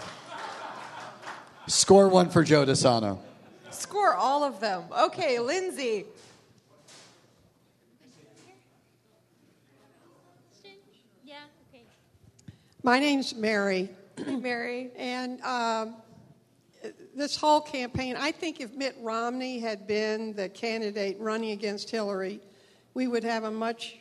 Score one for Joe DeSano. Score all of them. Okay, Lindsay. Yeah, okay. My name's Mary. Mary. And um, this whole campaign, I think if Mitt Romney had been the candidate running against Hillary, we would have a much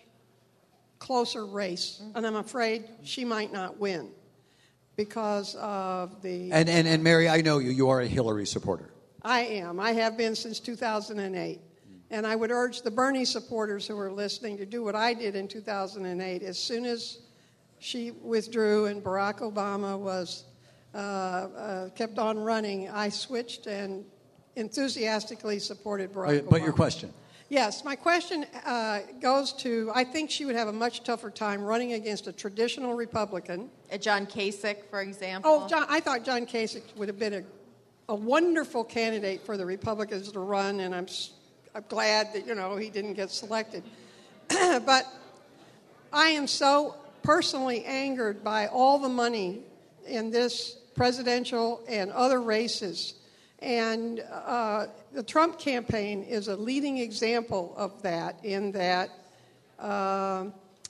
closer race. Mm-hmm. And I'm afraid she might not win because of the... And, and, and Mary, I know you. You are a Hillary supporter. I am. I have been since two thousand eight. And I would urge the Bernie supporters who are listening to do what I did in two thousand eight. As soon as she withdrew and Barack Obama was uh, uh, kept on running, I switched and enthusiastically supported Barack Obama. But your question? Yes, my question uh, goes to, I think she would have a much tougher time running against a traditional Republican. A John Kasich, for example. Oh, John, I thought John Kasich would have been a, a wonderful candidate for the Republicans to run, and I'm, I'm glad that, you know, he didn't get selected. But I am so personally angered by all the money in this presidential and other races. And uh, the Trump campaign is a leading example of that, in that uh, uh,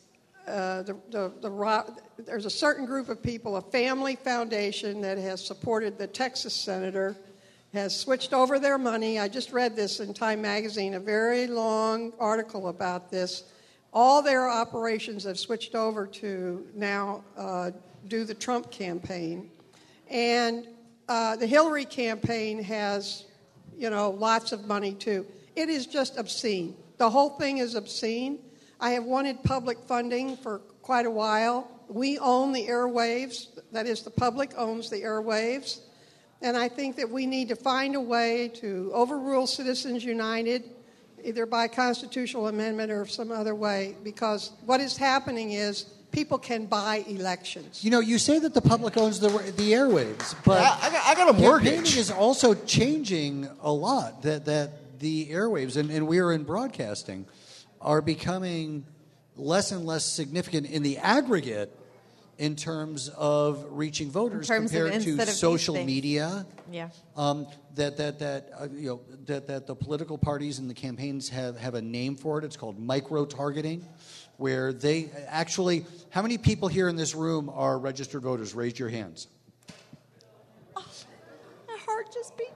the, the, the, there's a certain group of people, a family foundation that has supported the Texas senator, has switched over their money. I just read this in Time Magazine, a very long article about this. All their operations have switched over to now uh, do the Trump campaign. And uh, the Hillary campaign has, you know, lots of money too. It is just obscene. The whole thing is obscene. I have wanted public funding for quite a while. We own the airwaves. That is, the public owns the airwaves. And I think that we need to find a way to overrule Citizens United, either by constitutional amendment or some other way, because what is happening is people can buy elections. You know, you say that the public owns the the airwaves, but I, I, got, I got a mortgage. Campaigning is also changing a lot. That that the airwaves, and, and we're in broadcasting, are becoming less and less significant in the aggregate in terms of reaching voters In terms of- compared to instead of social these things. media. Yeah. Um, that that that uh, you know that that the political parties and the campaigns have, have a name for it. It's called micro targeting, where they actually. How many people here in this room are registered voters? Raise your hands. Oh, my heart just beat.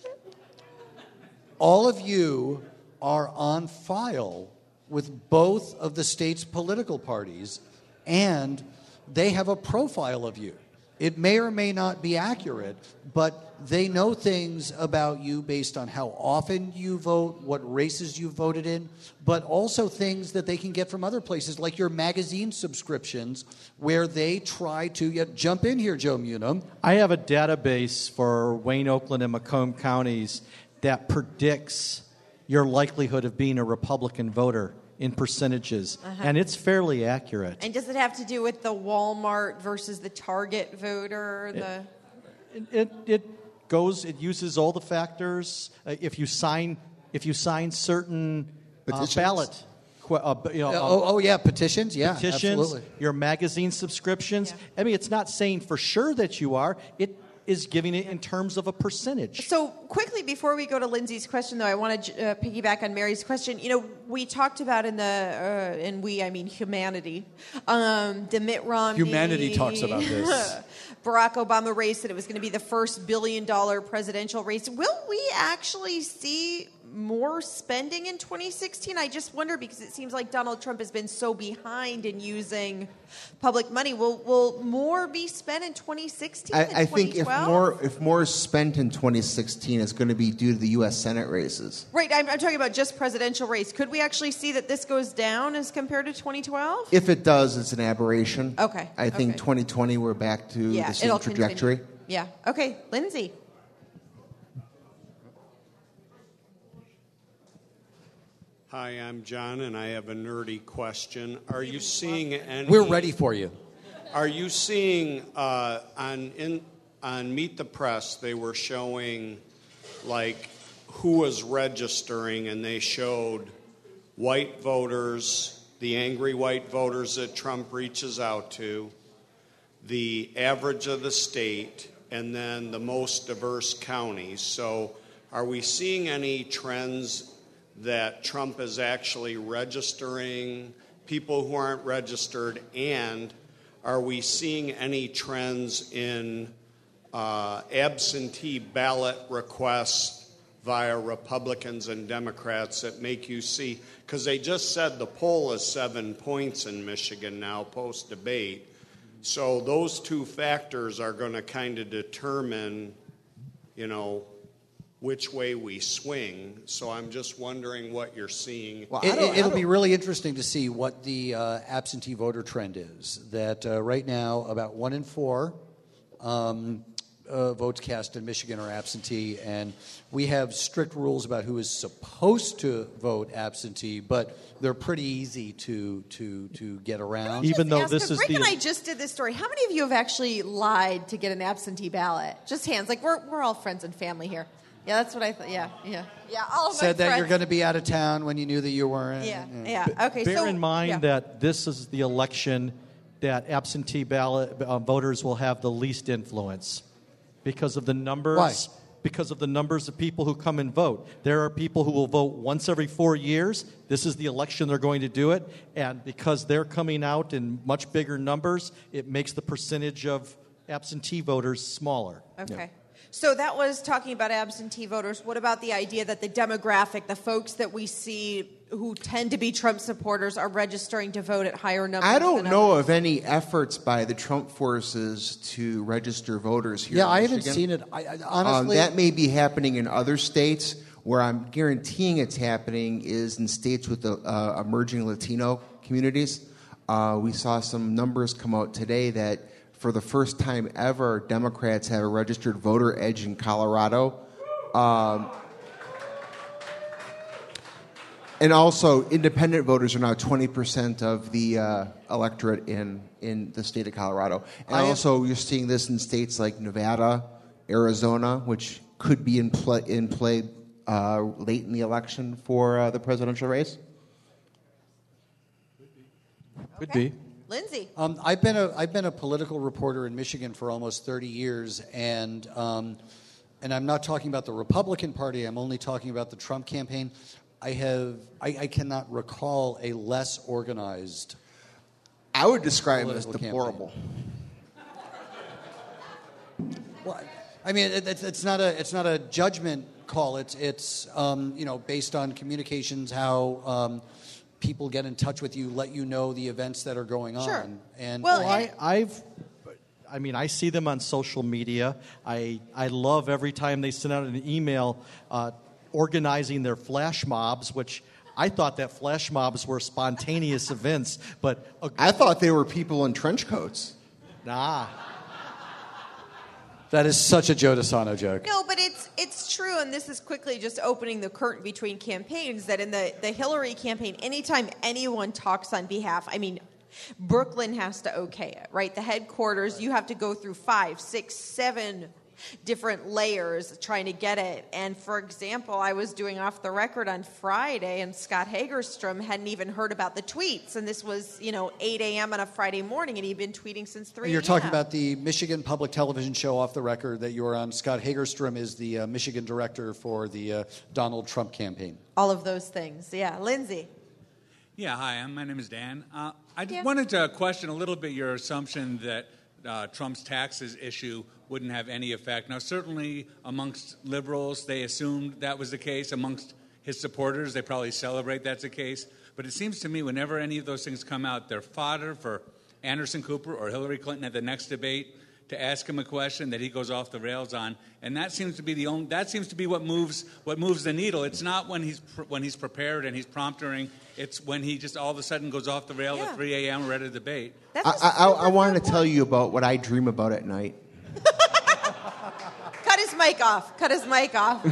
All of you are on file with both of the state's political parties, and they have a profile of you. It may or may not be accurate, but they know things about you based on how often you vote, what races you voted in, but also things that they can get from other places, like your magazine subscriptions, where they try to yeah, jump in here, Joe Munum. I have a database for Wayne, Oakland, and Macomb counties that predicts your likelihood of being a Republican voter in percentages, Uh-huh. and it's fairly accurate. And does it have to do with the Walmart versus the Target voter? The It, it it goes. It uses all the factors. Uh, if you sign, if you sign certain uh, Petitions? ballot, que- uh, you know, Uh, uh, oh, oh, yeah, petitions. Yeah, petitions, absolutely. your magazine subscriptions. I mean, it's not saying for sure that you are. It is giving it in terms of a percentage. So quickly, before we go to Lindsay's question, though, I want to uh, piggyback on Mary's question. You know, we talked about in the, uh, and we, I mean humanity, um, the Mitt Romney. Humanity talks about this. Barack Obama race, that it was going to be the first billion dollar presidential race. Will we actually see more spending in twenty sixteen? I just wonder, because it seems like Donald Trump has been so behind in using public money. Will will more be spent in twenty sixteen I, than I think twenty if twelve? more if more is spent in twenty sixteen, it's going to be due to the U S Senate races. Right, I'm, I'm talking about just presidential race. Could we actually see that this goes down as compared to twenty twelve? If it does, it's an aberration. Okay, I think okay. twenty twenty we're back to Yeah, the same it'll trajectory. continue. Yeah. Okay, Lindsay. Hi, I'm John, and I have a nerdy question. Are you seeing any... We're ready for you. Are you seeing uh, on in on Meet the Press? They were showing like who was registering, and they showed white voters, the angry white voters that Trump reaches out to, the average of the state, and then the most diverse counties. So are we seeing any trends that Trump is actually registering people who aren't registered, and are we seeing any trends in uh, absentee ballot requests via Republicans and Democrats that make you see, because they just said the poll is seven points in Michigan now post-debate. So those two factors are going to kind of determine, you know, which way we swing. So I'm just wondering what you're seeing. Well, it, it, it'll be really interesting to see what the uh, absentee voter trend is. That uh, right now, about one in four um, uh, votes cast in Michigan are absentee, and we have strict rules about who is supposed to vote absentee, but they're pretty easy to to to get around. Even though Ask, this 'cause is Rick the and I just did this story. How many of you have actually lied to get an absentee ballot? Just hands. Like we're we're all friends and family here. Yeah, that's what I thought. Yeah, yeah, yeah. All of Said my that friends. you're going to be out of town when you knew that you weren't. Yeah, yeah. Okay, Bear so in mind yeah. that this is the election that absentee ballot uh, voters will have the least influence because of the numbers. Why? Because of the numbers of people who come and vote. There are people who will vote once every four years. This is the election they're going to do it. And because they're coming out in much bigger numbers, it makes the percentage of absentee voters smaller. Okay. Yeah. So that was talking about absentee voters. What about the idea that the demographic, the folks that we see who tend to be Trump supporters, are registering to vote at higher numbers? I don't than know others? of any efforts by the Trump forces to register voters here. Yeah, in I haven't Michigan. seen it. I, I, Um, honestly, that may be happening in other states. Where I'm guaranteeing it's happening is in states with the uh, emerging Latino communities. Uh, we saw some numbers come out today that for the first time ever, Democrats have a registered voter edge in Colorado. Um, and also, independent voters are now twenty percent of the uh, electorate in, in the state of Colorado. And I have- also, you're seeing this in states like Nevada, Arizona, which could be in play, in play uh, late in the election for uh, the presidential race. Could be. Lindsay. Um, I've been a I've been a political reporter in Michigan for almost thirty years, and um, and I'm not talking about the Republican Party. I'm only talking about the Trump campaign. I have I, I cannot recall a less organized. I would describe it as political deplorable. Well, I mean, it, it's, it's not a it's not a judgment call. It's it's um, you know based on communications, how um, people get in touch with you, let you know the events that are going Sure. on. And Well, Well, I, I've, I mean, I see them on social media. I, I love every time they send out an email uh, organizing their flash mobs, which I thought that flash mobs were spontaneous events, but a, I thought they were people in trench coats. nah. that is such a Joe DeSano joke. No, but it's it's true, and this is quickly just opening the curtain between campaigns, that in the, the Hillary campaign, anytime anyone talks on behalf, I mean, Brooklyn has to okay it, right? The headquarters, you have to go through five, six, seven different layers trying to get it. And for example, I was doing Off the Record on Friday, and Scott Hagerstrom hadn't even heard about the tweets. And this was, you know, eight a.m. on a Friday morning, and he'd been tweeting since three a.m. You're talking about the Michigan Public Television show Off the Record that you were on. Scott Hagerstrom is the uh, Michigan director for the uh, Donald Trump campaign. all of those things. Yeah, Lindsay. Yeah, hi, I'm, my name is Dan. Uh, I just Dan. wanted to question a little bit your assumption that uh, Trump's taxes issue wouldn't have any effect. Now, certainly amongst liberals, they assumed that was the case. Amongst his supporters, they probably celebrate that's the case. But it seems to me whenever any of those things come out, they're fodder for Anderson Cooper or Hillary Clinton at the next debate to ask him a question that he goes off the rails on, and that seems to be the only. That seems to be what moves what moves the needle. It's not when he's when he's prepared and he's promptering. It's when he just all of a sudden goes off the rail Yeah. at three a.m. ready to debate. That's I, a I, I super wanted good to tell point. you about what I dream about at night. Cut his mic off. Cut his mic off.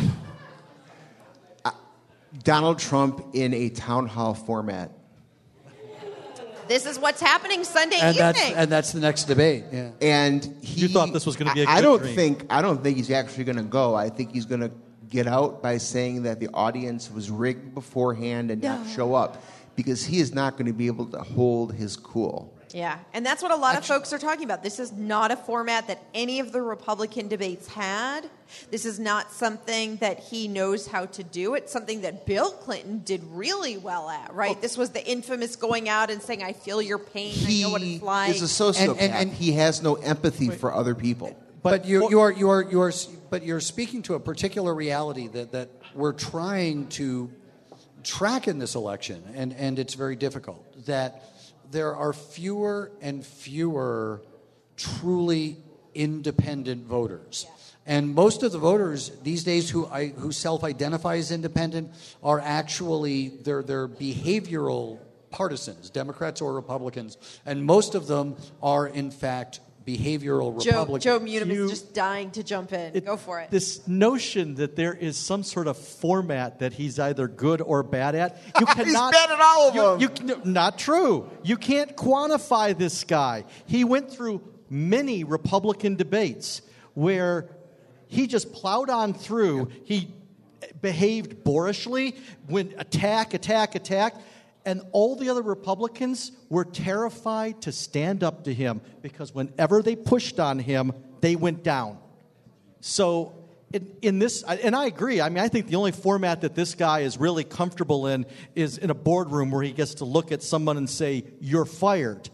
Donald Trump in a town hall format. This is what's happening Sunday And that's evening. and that's the next debate. Yeah. And he, You thought this was gonna be a I- I good don't dream. think I don't think he's actually going to go. I think he's going to get out by saying that the audience was rigged beforehand and not show up, because he is not going to be able to hold his cool. Yeah, and that's what a lot of folks are talking about. This is not a format that any of the Republican debates had. This is not something that he knows how to do. It's something that Bill Clinton did really well at, right? Oh. This was the infamous going out and saying, I feel your pain, he I know what it's like. He's a sociopath, and, and, and he has no empathy Wait. for other people. But, but you, you are, you are, you are, but you're speaking to a particular reality that, that we're trying to track in this election, and, and it's very difficult, that there are fewer and fewer truly independent voters. Yeah. And most of the voters these days who I, who self-identify as independent are actually, they're, they're behavioral partisans, Democrats or Republicans. And most of them are, in fact, behavioral Joe, Republicans. Joe Munum is just dying to jump in. It, Go for it. This notion that there is some sort of format that he's either good or bad at, you cannot. He's bad at all of you, them. You, not true. You can't quantify this guy. He went through many Republican debates where he just plowed on through. He behaved boorishly, went attack, attack, attack. And all the other Republicans were terrified to stand up to him because whenever they pushed on him, they went down. So in, in this, and I agree, I mean, I think the only format that this guy is really comfortable in is in a boardroom where he gets to look at someone and say, you're fired.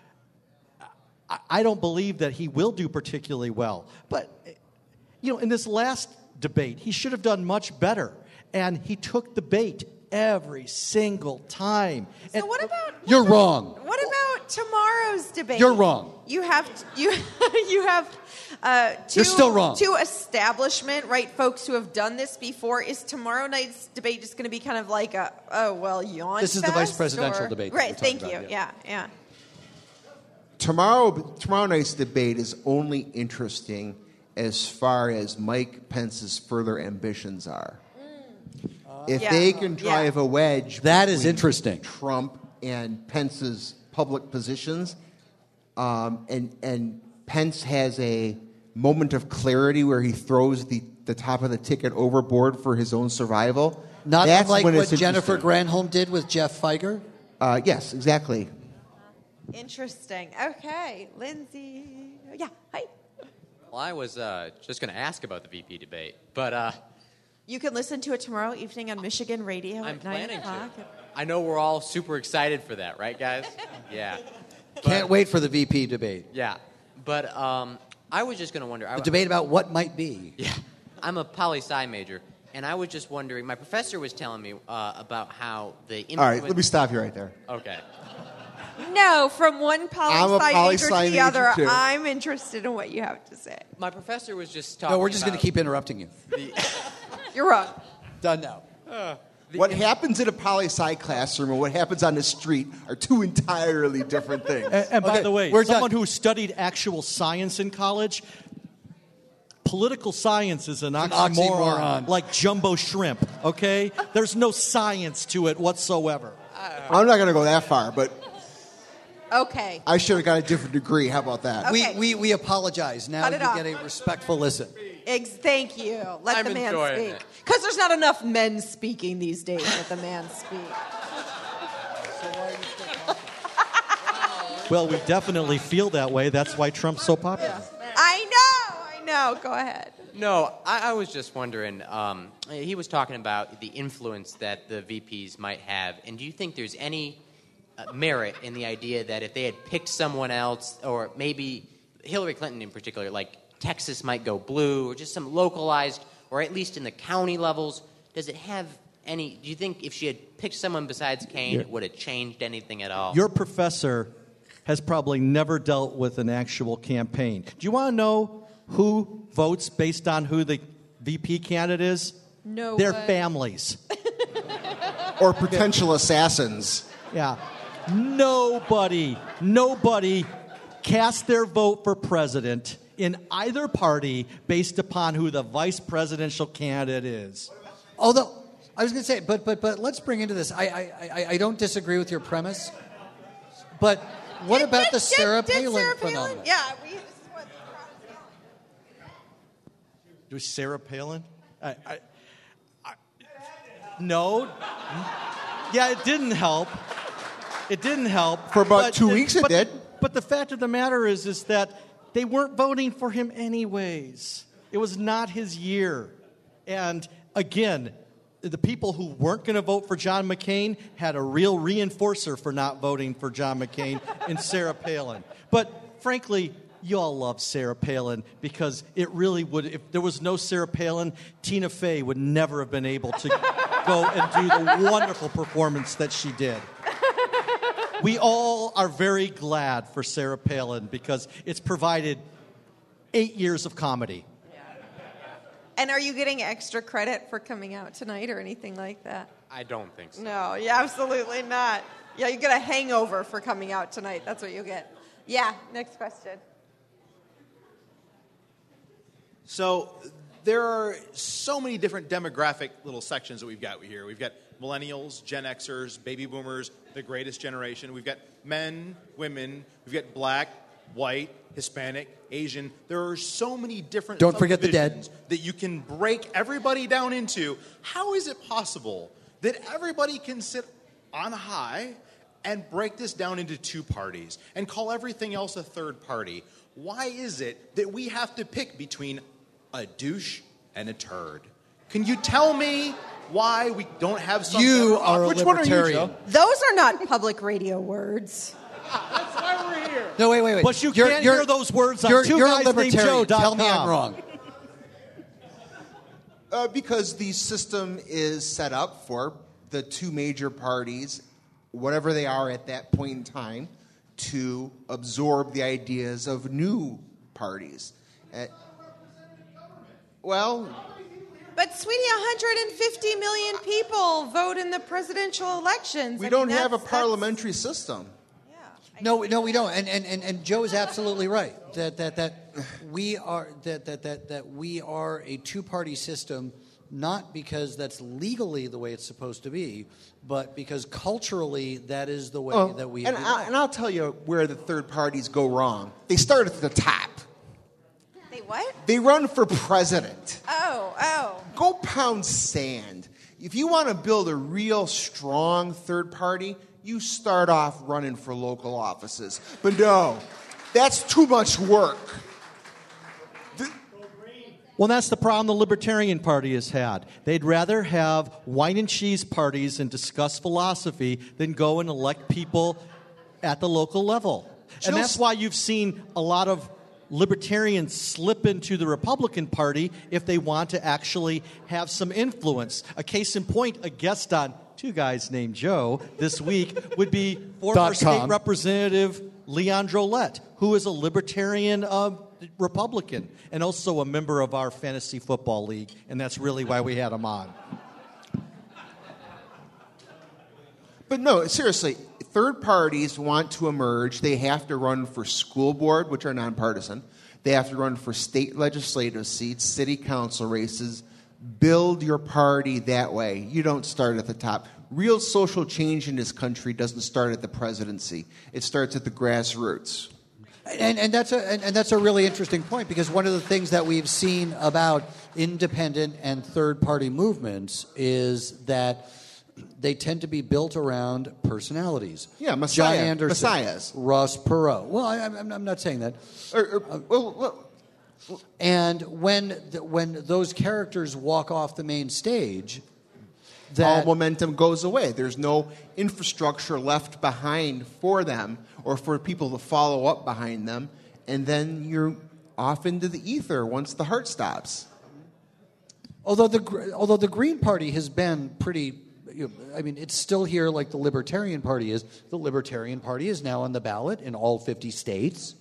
I, I don't believe that he will do particularly well. But, you know, in this last debate, he should have done much better. And he took the bait every single time. So and what about... You're wrong. What about tomorrow's debate? You're wrong. You have... You, you have... Uh, two, You're still wrong. Two establishment, right, folks who have done this before. Is tomorrow night's debate just going to be kind of like a, oh, well, yawn This is fest, the vice presidential or? debate. that Right, we're talking thank you. about, Yeah, yeah. Tomorrow, tomorrow night's debate is only interesting as far as Mike Pence's further ambitions are. If Yeah. they can drive Yeah. a wedge, That is between interesting. Trump and Pence's public positions, um, and and Pence has a moment of clarity where he throws the, the top of the ticket overboard for his own survival. Not That's unlike when what it's Jennifer interesting. Granholm did with Jeff Feiger. Uh, yes, exactly. Interesting. Okay, Lindsay. Yeah, hi. Well, I was uh, just going to ask about the V P debate, but uh, You can listen to it tomorrow evening on Michigan Radio I'm at nine planning o'clock. to. I know we're all super excited for that, right, guys? Yeah. Can't wait for the V P debate. Yeah. But um, I was just going to wonder. The debate about what might be. Yeah. I'm a poli-sci major, and I was just wondering. My professor was telling me uh, about how the influence. All right, let me stop you right there. Okay. No, from one I'm a poli-sci major to poli-sci the other, major, too. I'm interested in what you have to say. My professor was just talking. No, we're just going about to keep interrupting you. the- You're wrong. Done now. What happens in a poli-sci classroom and what happens on the street are two entirely different things. And, and by Okay, the way, we're someone done. who studied actual science in college, political science is an an oxymoron, oxymoron. like jumbo shrimp, okay? There's no science to it whatsoever. I'm not going to go that far, but Okay. I should have got a different degree. How about that? Okay. We, we, we apologize. Now Cut you it off. get a respectful listen. Ex- thank you. Let I'm the man enjoying speak. it. Because there's not enough men speaking these days. Let the man speak. Well, we definitely feel that way. That's why Trump's so popular. I know. I know. Go ahead. No, I, I was just wondering. Um, he was talking about the influence that the V Ps might have, and do you think there's any uh, merit in the idea that if they had picked someone else, or maybe Hillary Clinton in particular, like Texas might go blue, or just some localized, or at least in the county levels, does it have any? Do you think if she had picked someone besides Kane, Yeah. would it changed anything at all? Your professor has probably never dealt with an actual campaign. Do you want to know who votes based on who the V P candidate is? No Their way. families. Or potential assassins. Yeah. Nobody, nobody cast their vote for president in either party based upon who the vice presidential candidate is. Although, I was going to say, but but but let's bring into this. I I, I, I don't disagree with your premise, but what Did- about did- the did- Sarah did Palin Sarah Palin? phenomenon? Yeah. We, this is what Was Sarah Palin? I, I, I, no. Yeah, it didn't help. It didn't help. For about But- two weeks it but- did. But but the fact of the matter is, is that they weren't voting for him anyways. It was not his year. And again, the people who weren't going to vote for John McCain had a real reinforcer for not voting for John McCain in Sarah Palin. But frankly, you all love Sarah Palin because it really would, if there was no Sarah Palin, Tina Fey would never have been able to go and do the wonderful performance that she did. We all are very glad for Sarah Palin because it's provided eight years of comedy. And are you getting extra credit for coming out tonight or anything like that? I don't think so. No, yeah, absolutely not. Yeah, you get a hangover for coming out tonight. That's what you get. Yeah, next question. So there are so many different demographic little sections that we've got here. We've got millennials, Gen Xers, baby boomers, the greatest generation. We've got men, women. We've got black, white, Hispanic, Asian. There are so many different Don't forget the dead. that you can break everybody down into. How is it possible that everybody can sit on high and break this down into two parties and call everything else a third party? Why is it that we have to pick between a douche and a turd? Can you tell me why we don't have some... You are a Which one are you, libertarian. Joe? Those are not public radio words. That's why we're here. No, wait, wait, wait. But you You're- can't you're- hear those words on you're, two you're guys a named libertarian. Joe dot Tell me I'm com. wrong. Uh, because the system is set up for the two major parties, whatever they are at that point in time, to absorb the ideas of new parties. Uh, well, But, sweetie, one hundred fifty million people vote in the presidential elections. we I don't mean, have a that's- parliamentary system. No, no, we don't. And and, and, and Joe is absolutely right that that, that we are that, that, that, that we are a two-party system, not because that's legally the way it's supposed to be, but because culturally that is the way Oh, that we. and, have I, and I'll tell you where the third parties go wrong. They start at the top. They what? They run for president. Oh, oh. Go pound sand. If you want to build a real strong third party, you start off running for local offices. But no, that's too much work. Well, that's the problem the Libertarian Party has had. They'd rather have wine and cheese parties and discuss philosophy than go and elect people at the local level. And that's why you've seen a lot of libertarians slip into the Republican Party if they want to actually have some influence. A case in point, a guest on Two Guys Named Joe this week would be former Dot State com. Representative Leandro Lett, who is a libertarian uh, Republican and also a member of our fantasy football league, and that's really why we had him on. But no, seriously, third parties want to emerge. They have to run for school board, which are nonpartisan. They have to run for state legislative seats, city council races. Build your party that way. You don't start at the top. Real social change in this country doesn't start at the presidency. It starts at the grassroots. And, and that's a and, and that's a really interesting point, because one of the things that we've seen about independent and third party movements is that they tend to be built around personalities. Yeah, Messiah, John Anderson, Messiahs. Ross Perot. Well, I, I'm, I'm not saying that. Or, or, well, well, And when the, when those characters walk off the main stage, all that momentum goes away. There's no infrastructure left behind for them or for people to follow up behind them, and then you're off into the ether once the heart stops. although the Gr- although the Green Party has been pretty, you know, I mean, it's still here like the Libertarian Party is. The Libertarian Party is now on the ballot in all fifty states.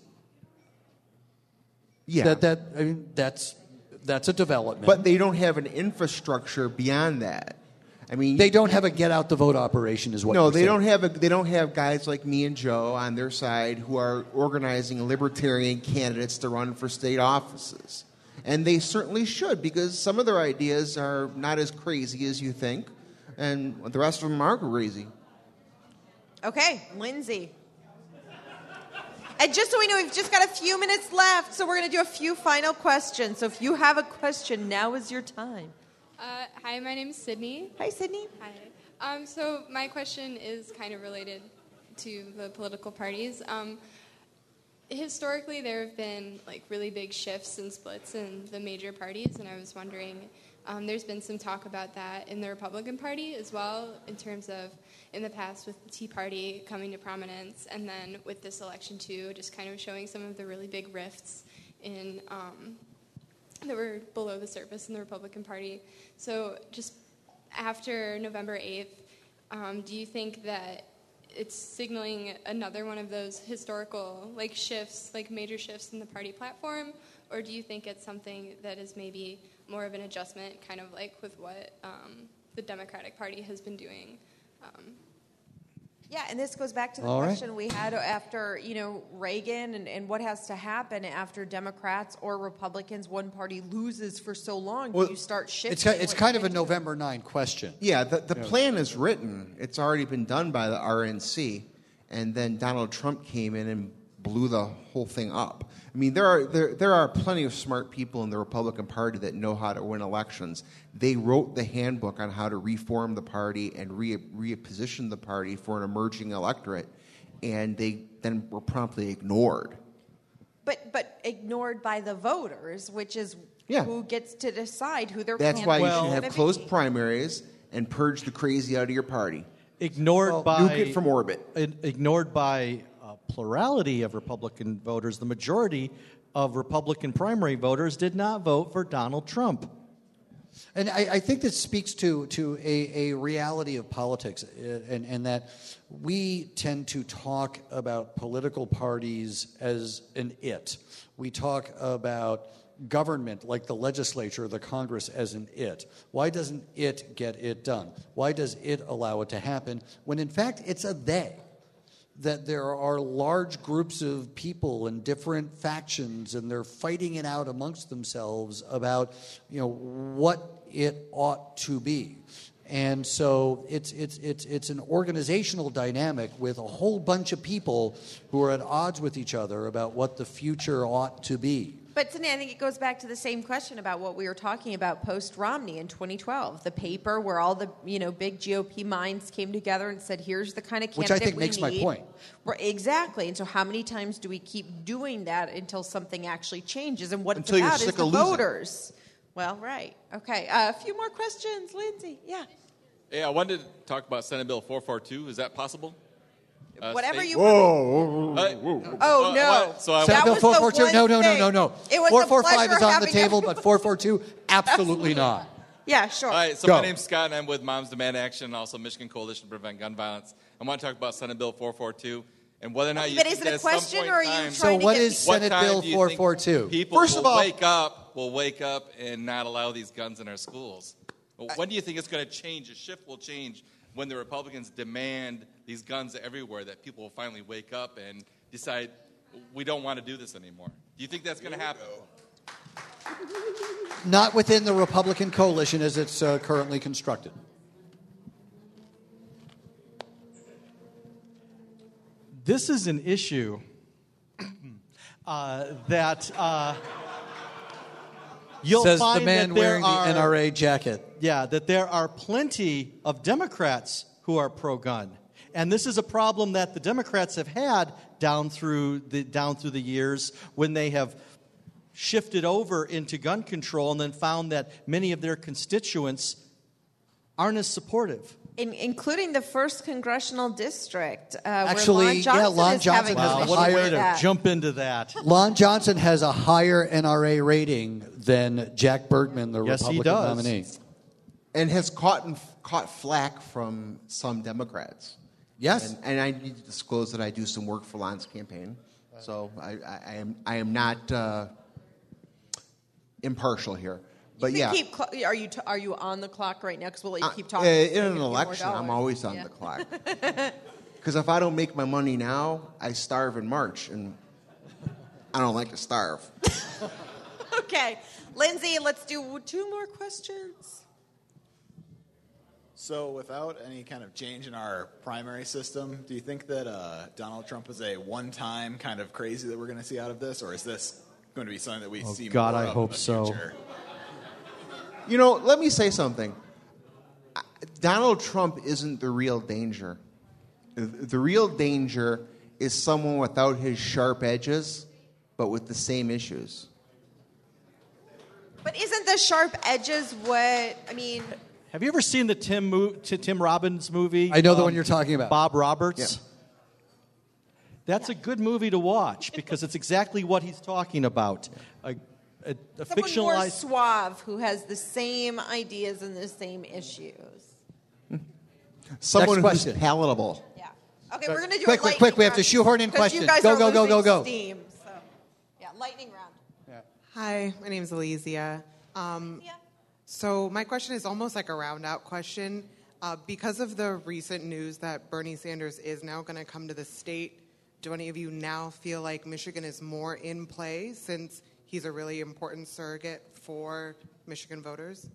Yeah. That that I mean that's that's a development. But they don't have an infrastructure beyond that. I mean, they don't have a get out the vote operation, is what no, you're they saying. don't have a, they don't have guys like me and Joe on their side who are organizing libertarian candidates to run for state offices. And they certainly should, because some of their ideas are not as crazy as you think, and the rest of them are crazy. Okay, Lindsay. And just so we know, we've just got a few minutes left, so we're going to do a few final questions. So if you have a question, now is your time. Uh, hi, my name is Sydney. Hi, Sydney. Hi. Um, so my question is kind of related to the political parties. Um, historically there have been like really big shifts and splits in the major parties, and I was wondering, um, there's been some talk about that in the Republican Party as well, in terms of in the past with the Tea Party coming to prominence, and then with this election too, just kind of showing some of the really big rifts in um, that were below the surface in the Republican Party. So just after November eighth, um, do you think that it's signaling another one of those historical like shifts, like major shifts in the party platform, or do you think it's something that is maybe more of an adjustment, kind of like with what um, the Democratic Party has been doing? Um, Yeah, and this goes back to the All right. question we had after, you know, Reagan and, and what has to happen after Democrats or Republicans, one party loses for so long. Well, Do you start shifting? It's, ki- it's what kind you're of a gonna do? November ninth question. Yeah, the, the Yeah. plan is written. It's already been done by the R N C, and then Donald Trump came in and blew the whole thing up. I mean, there are there there are plenty of smart people in the Republican Party that know how to win elections. They wrote the handbook on how to reform the party and re reposition the party for an emerging electorate, and they then were promptly ignored. But but ignored by the voters, which is Yeah. who gets to decide who their That's why you candidate should is have gonna be. closed primaries and purge the crazy out of your party. Ignored by nuke it from orbit. ig- Ignored by a plurality of Republican voters. The majority of Republican primary voters did not vote for Donald Trump. And I, I think this speaks to, to a, a reality of politics, uh, and, and that we tend to talk about political parties as an it. We talk about government, like the legislature, the Congress, as an it. Why doesn't it get it done? Why does it allow it to happen when, in fact, it's a they? That there are large groups of people in different factions, and they're fighting it out amongst themselves about, you know, what it ought to be. And so it's it's it's it's an organizational dynamic with a whole bunch of people who are at odds with each other about what the future ought to be. But Cindy, I think it goes back to the same question about what we were talking about post Romney in twenty twelve, the paper where all the you know big G O P minds came together and said, "Here's the kind of Which candidate I think we makes my need." point. Right, exactly. And so, how many times do we keep doing that until something actually changes? And what Until it's you're about is sick the of losing. voters. Well, right. Okay. Uh, a few more questions, Lindsay. Yeah. Yeah, I wanted to talk about Senate Bill four forty-two. Is that possible? Uh, Whatever state- you want. Uh, Oh, uh, no. what? So I Senate That Bill was four the forty-two. one No, no, no, thing. no, no. It was a four forty-five pleasure is on the having table, everyone- but four forty-two, absolutely not. Yeah, sure. All right, so Go. my name's Scott, and I'm with Moms Demand Action and also Michigan Coalition to Prevent Gun Violence. I want to talk about Senate Bill four forty-two and whether or not you But think is it that a at some question, point or are in you time- trying So to what get is people- What Senate time Bill do you four think forty-two? People First will of all- wake up, will wake up and not allow these guns in our schools. When do you think it's going to change? A shift will change when the Republicans demand these guns everywhere, that people will finally wake up and decide we don't want to do this anymore. Do you think that's going to happen? Not within the Republican coalition as it's uh, currently constructed. This is an issue uh, that uh, you'll Says find the man that there wearing the are, N R A jacket. Yeah, that there are plenty of Democrats who are pro-gun, and this is a problem that the Democrats have had down through the down through the years when they have shifted over into gun control and then found that many of their constituents aren't as supportive. In, including the first congressional district, uh, Actually, where Lon yeah, Johnson Lon is Johnson having has some a issues higher- with way to that. Jump into that. Lon Johnson has a higher N R A rating than Jack Bergman, the Yes, he Republican does. nominee. And has caught and caught flack from some Democrats. Yes. And, and I need to disclose that I do some work for Lon's campaign, so I, I, I am I am not uh, impartial here. But You yeah, keep cl- are you t- are you on the clock right now? Because we'll let you uh, keep uh, talking. in so we an give you more election, I'm dollars. always on Yeah. the clock. Because if I don't make my money now, I starve in March, and I don't like to starve. Okay, Lindsay, let's do two more questions. So, without any kind of change in our primary system, do you think that uh, Donald Trump is a one-time kind of crazy that we're going to see out of this, or is this going to be something that we Oh, see God, more I of hope in the so. future? You know, let me say something. Donald Trump isn't the real danger. The real danger is someone without his sharp edges, but with the same issues. But isn't the sharp edges what, I mean... Have you ever seen the Tim mo- t- Tim Robbins movie? I know the one you're talking about. Bob Roberts? Yeah. That's a good movie to watch because it's exactly what he's talking about. A, a, a Someone more fictionalized... suave who has the same ideas and the same issues. Someone Next who's question. palatable. Yeah. Okay, we're going to do Quick, a quick, lightning quick. We have to round shoehorn in 'cause questions. You guys Go, are go, go, losing go, go. Steam, so. Yeah, lightning round. Hi, my name is Elysia. Um, so my question is almost like a round-out question. Uh, because of the recent news that Bernie Sanders is now going to come to the state, do any of you now feel like Michigan is more in play since he's a really important surrogate for Michigan voters?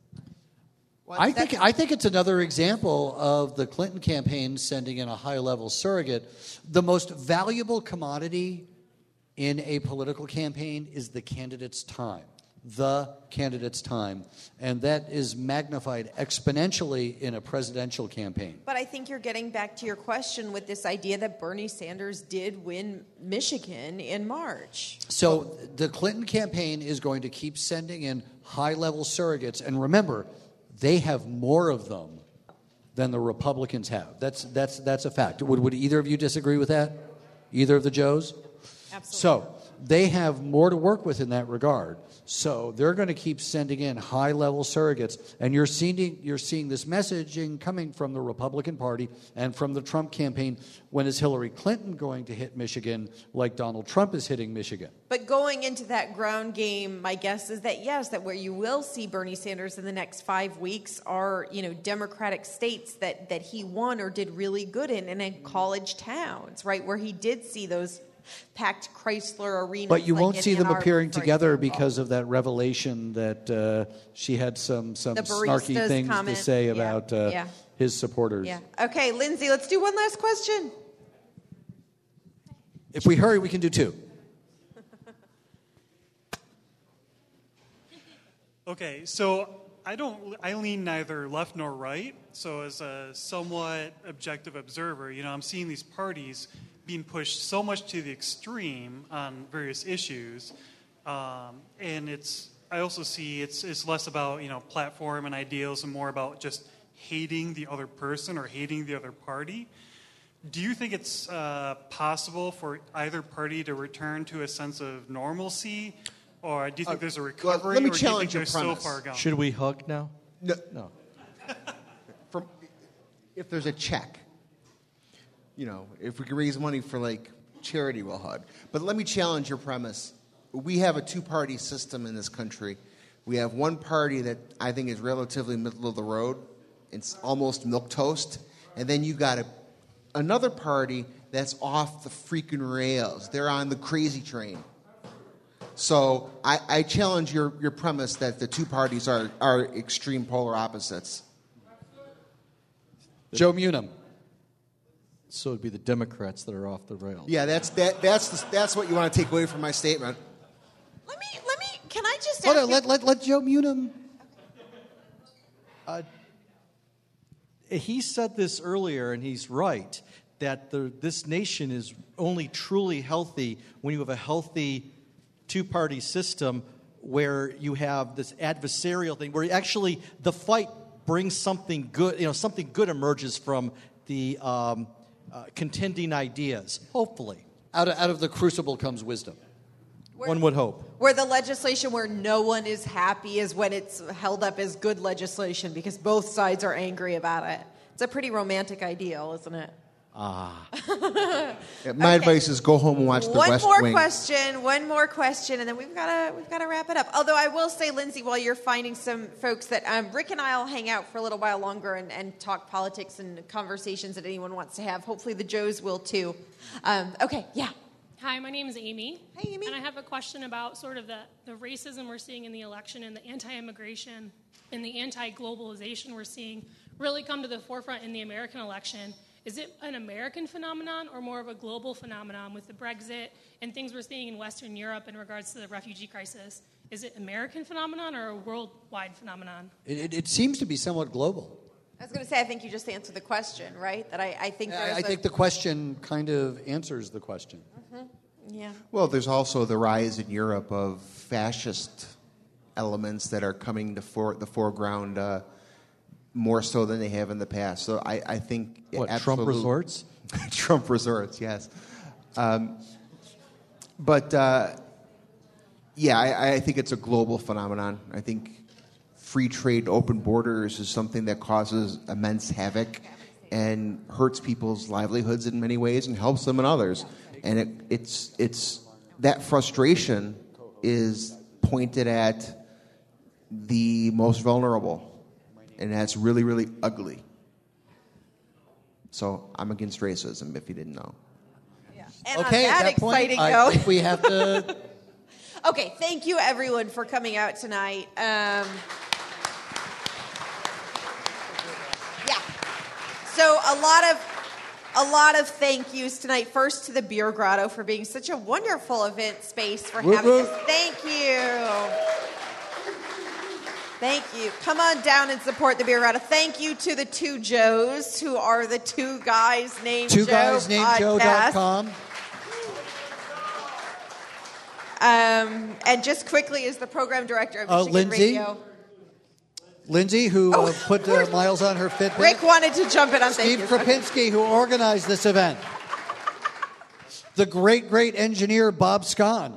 I think I think it's another example of the Clinton campaign sending in a high-level surrogate. The most valuable commodity in a political campaign is the candidate's time. The candidate's time. And that is magnified exponentially in a presidential campaign. But I think you're getting back to your question with this idea that Bernie Sanders did win Michigan in March. So the Clinton campaign is going to keep sending in high-level surrogates. And remember, they have more of them than the Republicans have. That's that's that's a fact. Would would either of you disagree with that? Either of the Joes? Absolutely. So they have more to work with in that regard. So they're going to keep sending in high-level surrogates, and you're seeing you're seeing this messaging coming from the Republican Party and from the Trump campaign. When is Hillary Clinton going to hit Michigan like Donald Trump is hitting Michigan? But going into that ground game, my guess is that yes, that where you will see Bernie Sanders in the next five weeks are, you know, Democratic states that that he won or did really good in, and in college towns, right, where he did see those packed Chrysler arenas. But you like won't in see them Ann Arbor, appearing for together example. because of that revelation that uh, she had some some The snarky baristas things comment. to say Yeah. about uh, Yeah. his supporters. Yeah. Okay, Lindsay, let's do one last question. If we hurry, we can do two. Okay, so I don't. I lean neither left nor right. So as a somewhat objective observer, you know, I'm seeing these parties being pushed so much to the extreme on various issues, um, and it's. I also see it's it's less about, you know, platform and ideals and more about just hating the other person or hating the other party. Do you think it's uh, possible for either party to return to a sense of normalcy, or do you think Uh, there's a well, recovery, let me or do you think challenge your they're so premise. far gone? Should we hug now? No. No. From, if there's a check, you know, if we can raise money for like charity, we'll hug. But let me challenge your premise. We have a two-party system in this country. We have one party that I think is relatively middle of the road. It's almost milquetoast. And then you got a, another party that's off the freaking rails. They're on the crazy train. So I, I challenge your, your premise that the two parties are, are extreme polar opposites. Joe Munum. So it'd be the Democrats that are off the rails. Yeah, that's that, that's the, that's what you want to take away from my statement. Can I just Hold ask on, you- let, let, let Joe Munum. Uh, he said this earlier, and he's right, that the, this nation is only truly healthy when you have a healthy two-party system where you have this adversarial thing, where actually the fight brings something good, you know, something good emerges from the um, uh, contending ideas, hopefully. Out of, out of the crucible comes wisdom. One would hope. Where the legislation where no one is happy is when it's held up as good legislation because both sides are angry about it. It's a pretty romantic ideal, isn't it? Ah. Yeah, my advice is go home and watch the One West more Wing. question, one more question, and then we've got to we've got to wrap it up. Although I will say, Lindsay, while you're finding some folks that um, Rick and I will hang out for a little while longer and, and talk politics and conversations that anyone wants to have. Hopefully, the Joes will too. Um, okay, yeah. Hi, my name is Amy. Hey, Amy. And I have a question about sort of the, the racism we're seeing in the election and the anti-immigration and the anti-globalization we're seeing really come to the forefront in the American election. Is it an American phenomenon or more of a global phenomenon with the Brexit and things we're seeing in Western Europe in regards to the refugee crisis? Is it American phenomenon or a worldwide phenomenon? It, it, it seems to be somewhat global. I was going to say, I think you just answered the question, right? That I, I think there's I, I a- think the question kind of answers the question. Mhm. Yeah. Well, there's also the rise in Europe of fascist elements that are coming to for, the foreground uh, more so than they have in the past. So I, I think What, absolute- Trump resorts? Trump resorts, yes. Um, but uh, yeah, I, I think it's a global phenomenon. I think free trade, open borders is something that causes immense havoc and hurts people's livelihoods in many ways and helps them in others. And it, it's it's that frustration is pointed at the most vulnerable, and that's really, really ugly. So I'm against racism, if you didn't know. And Okay, on at that, that point, exciting I note. think we have to. Okay, thank you everyone for coming out tonight. Um, yeah. So a lot of a lot of thank yous tonight. First to the Beer Grotto for being such a wonderful event space for Whoop, having whoop. us. Thank you. Thank you. Come on down and support the Beer Grotto. Thank you to the two Joes, who are the two guys named Two Joe guys named Joe dot podcast. com. Um, and just quickly, as the program director of Uh, Michigan Lindsay? Radio, Lindsay, who uh, put uh, miles on her Fitbit. Rick wanted to jump in on thank Steve yous. Krapinski, who organized this event. The great, great engineer, Bob Scon.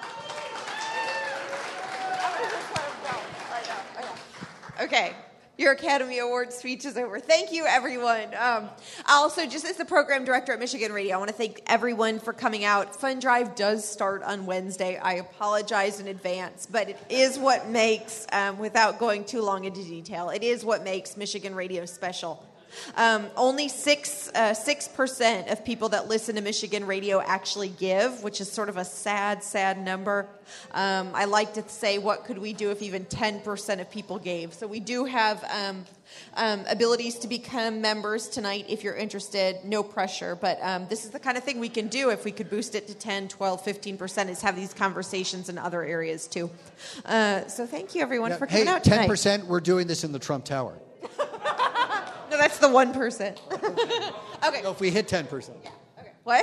Okay, your Academy Award speech is over. Thank you, everyone. Um, also, just as the program director at Michigan Radio, I want to thank everyone for coming out. Fund Drive does start on Wednesday. I apologize in advance, but it is what makes, um, without going too long into detail, it is what makes Michigan Radio special. Um, only six uh, six percent of people that listen to Michigan Radio actually give, which is sort of a sad, sad number. Um, I like to say, what could we do if even ten percent of people gave? So we do have um, um, abilities to become members tonight if you're interested. No pressure, but um, this is the kind of thing we can do if we could boost it to ten, twelve, fifteen percent, is have these conversations in other areas too. Uh, so thank you, everyone, for coming Hey, out tonight. ten percent, we're doing this in the Trump Tower. No, that's the one percent. Okay. So if we hit ten percent. What?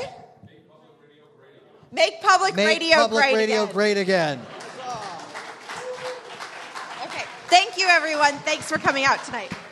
Make public Make radio public great radio again. great again. Okay. Thank you, everyone. Thanks for coming out tonight.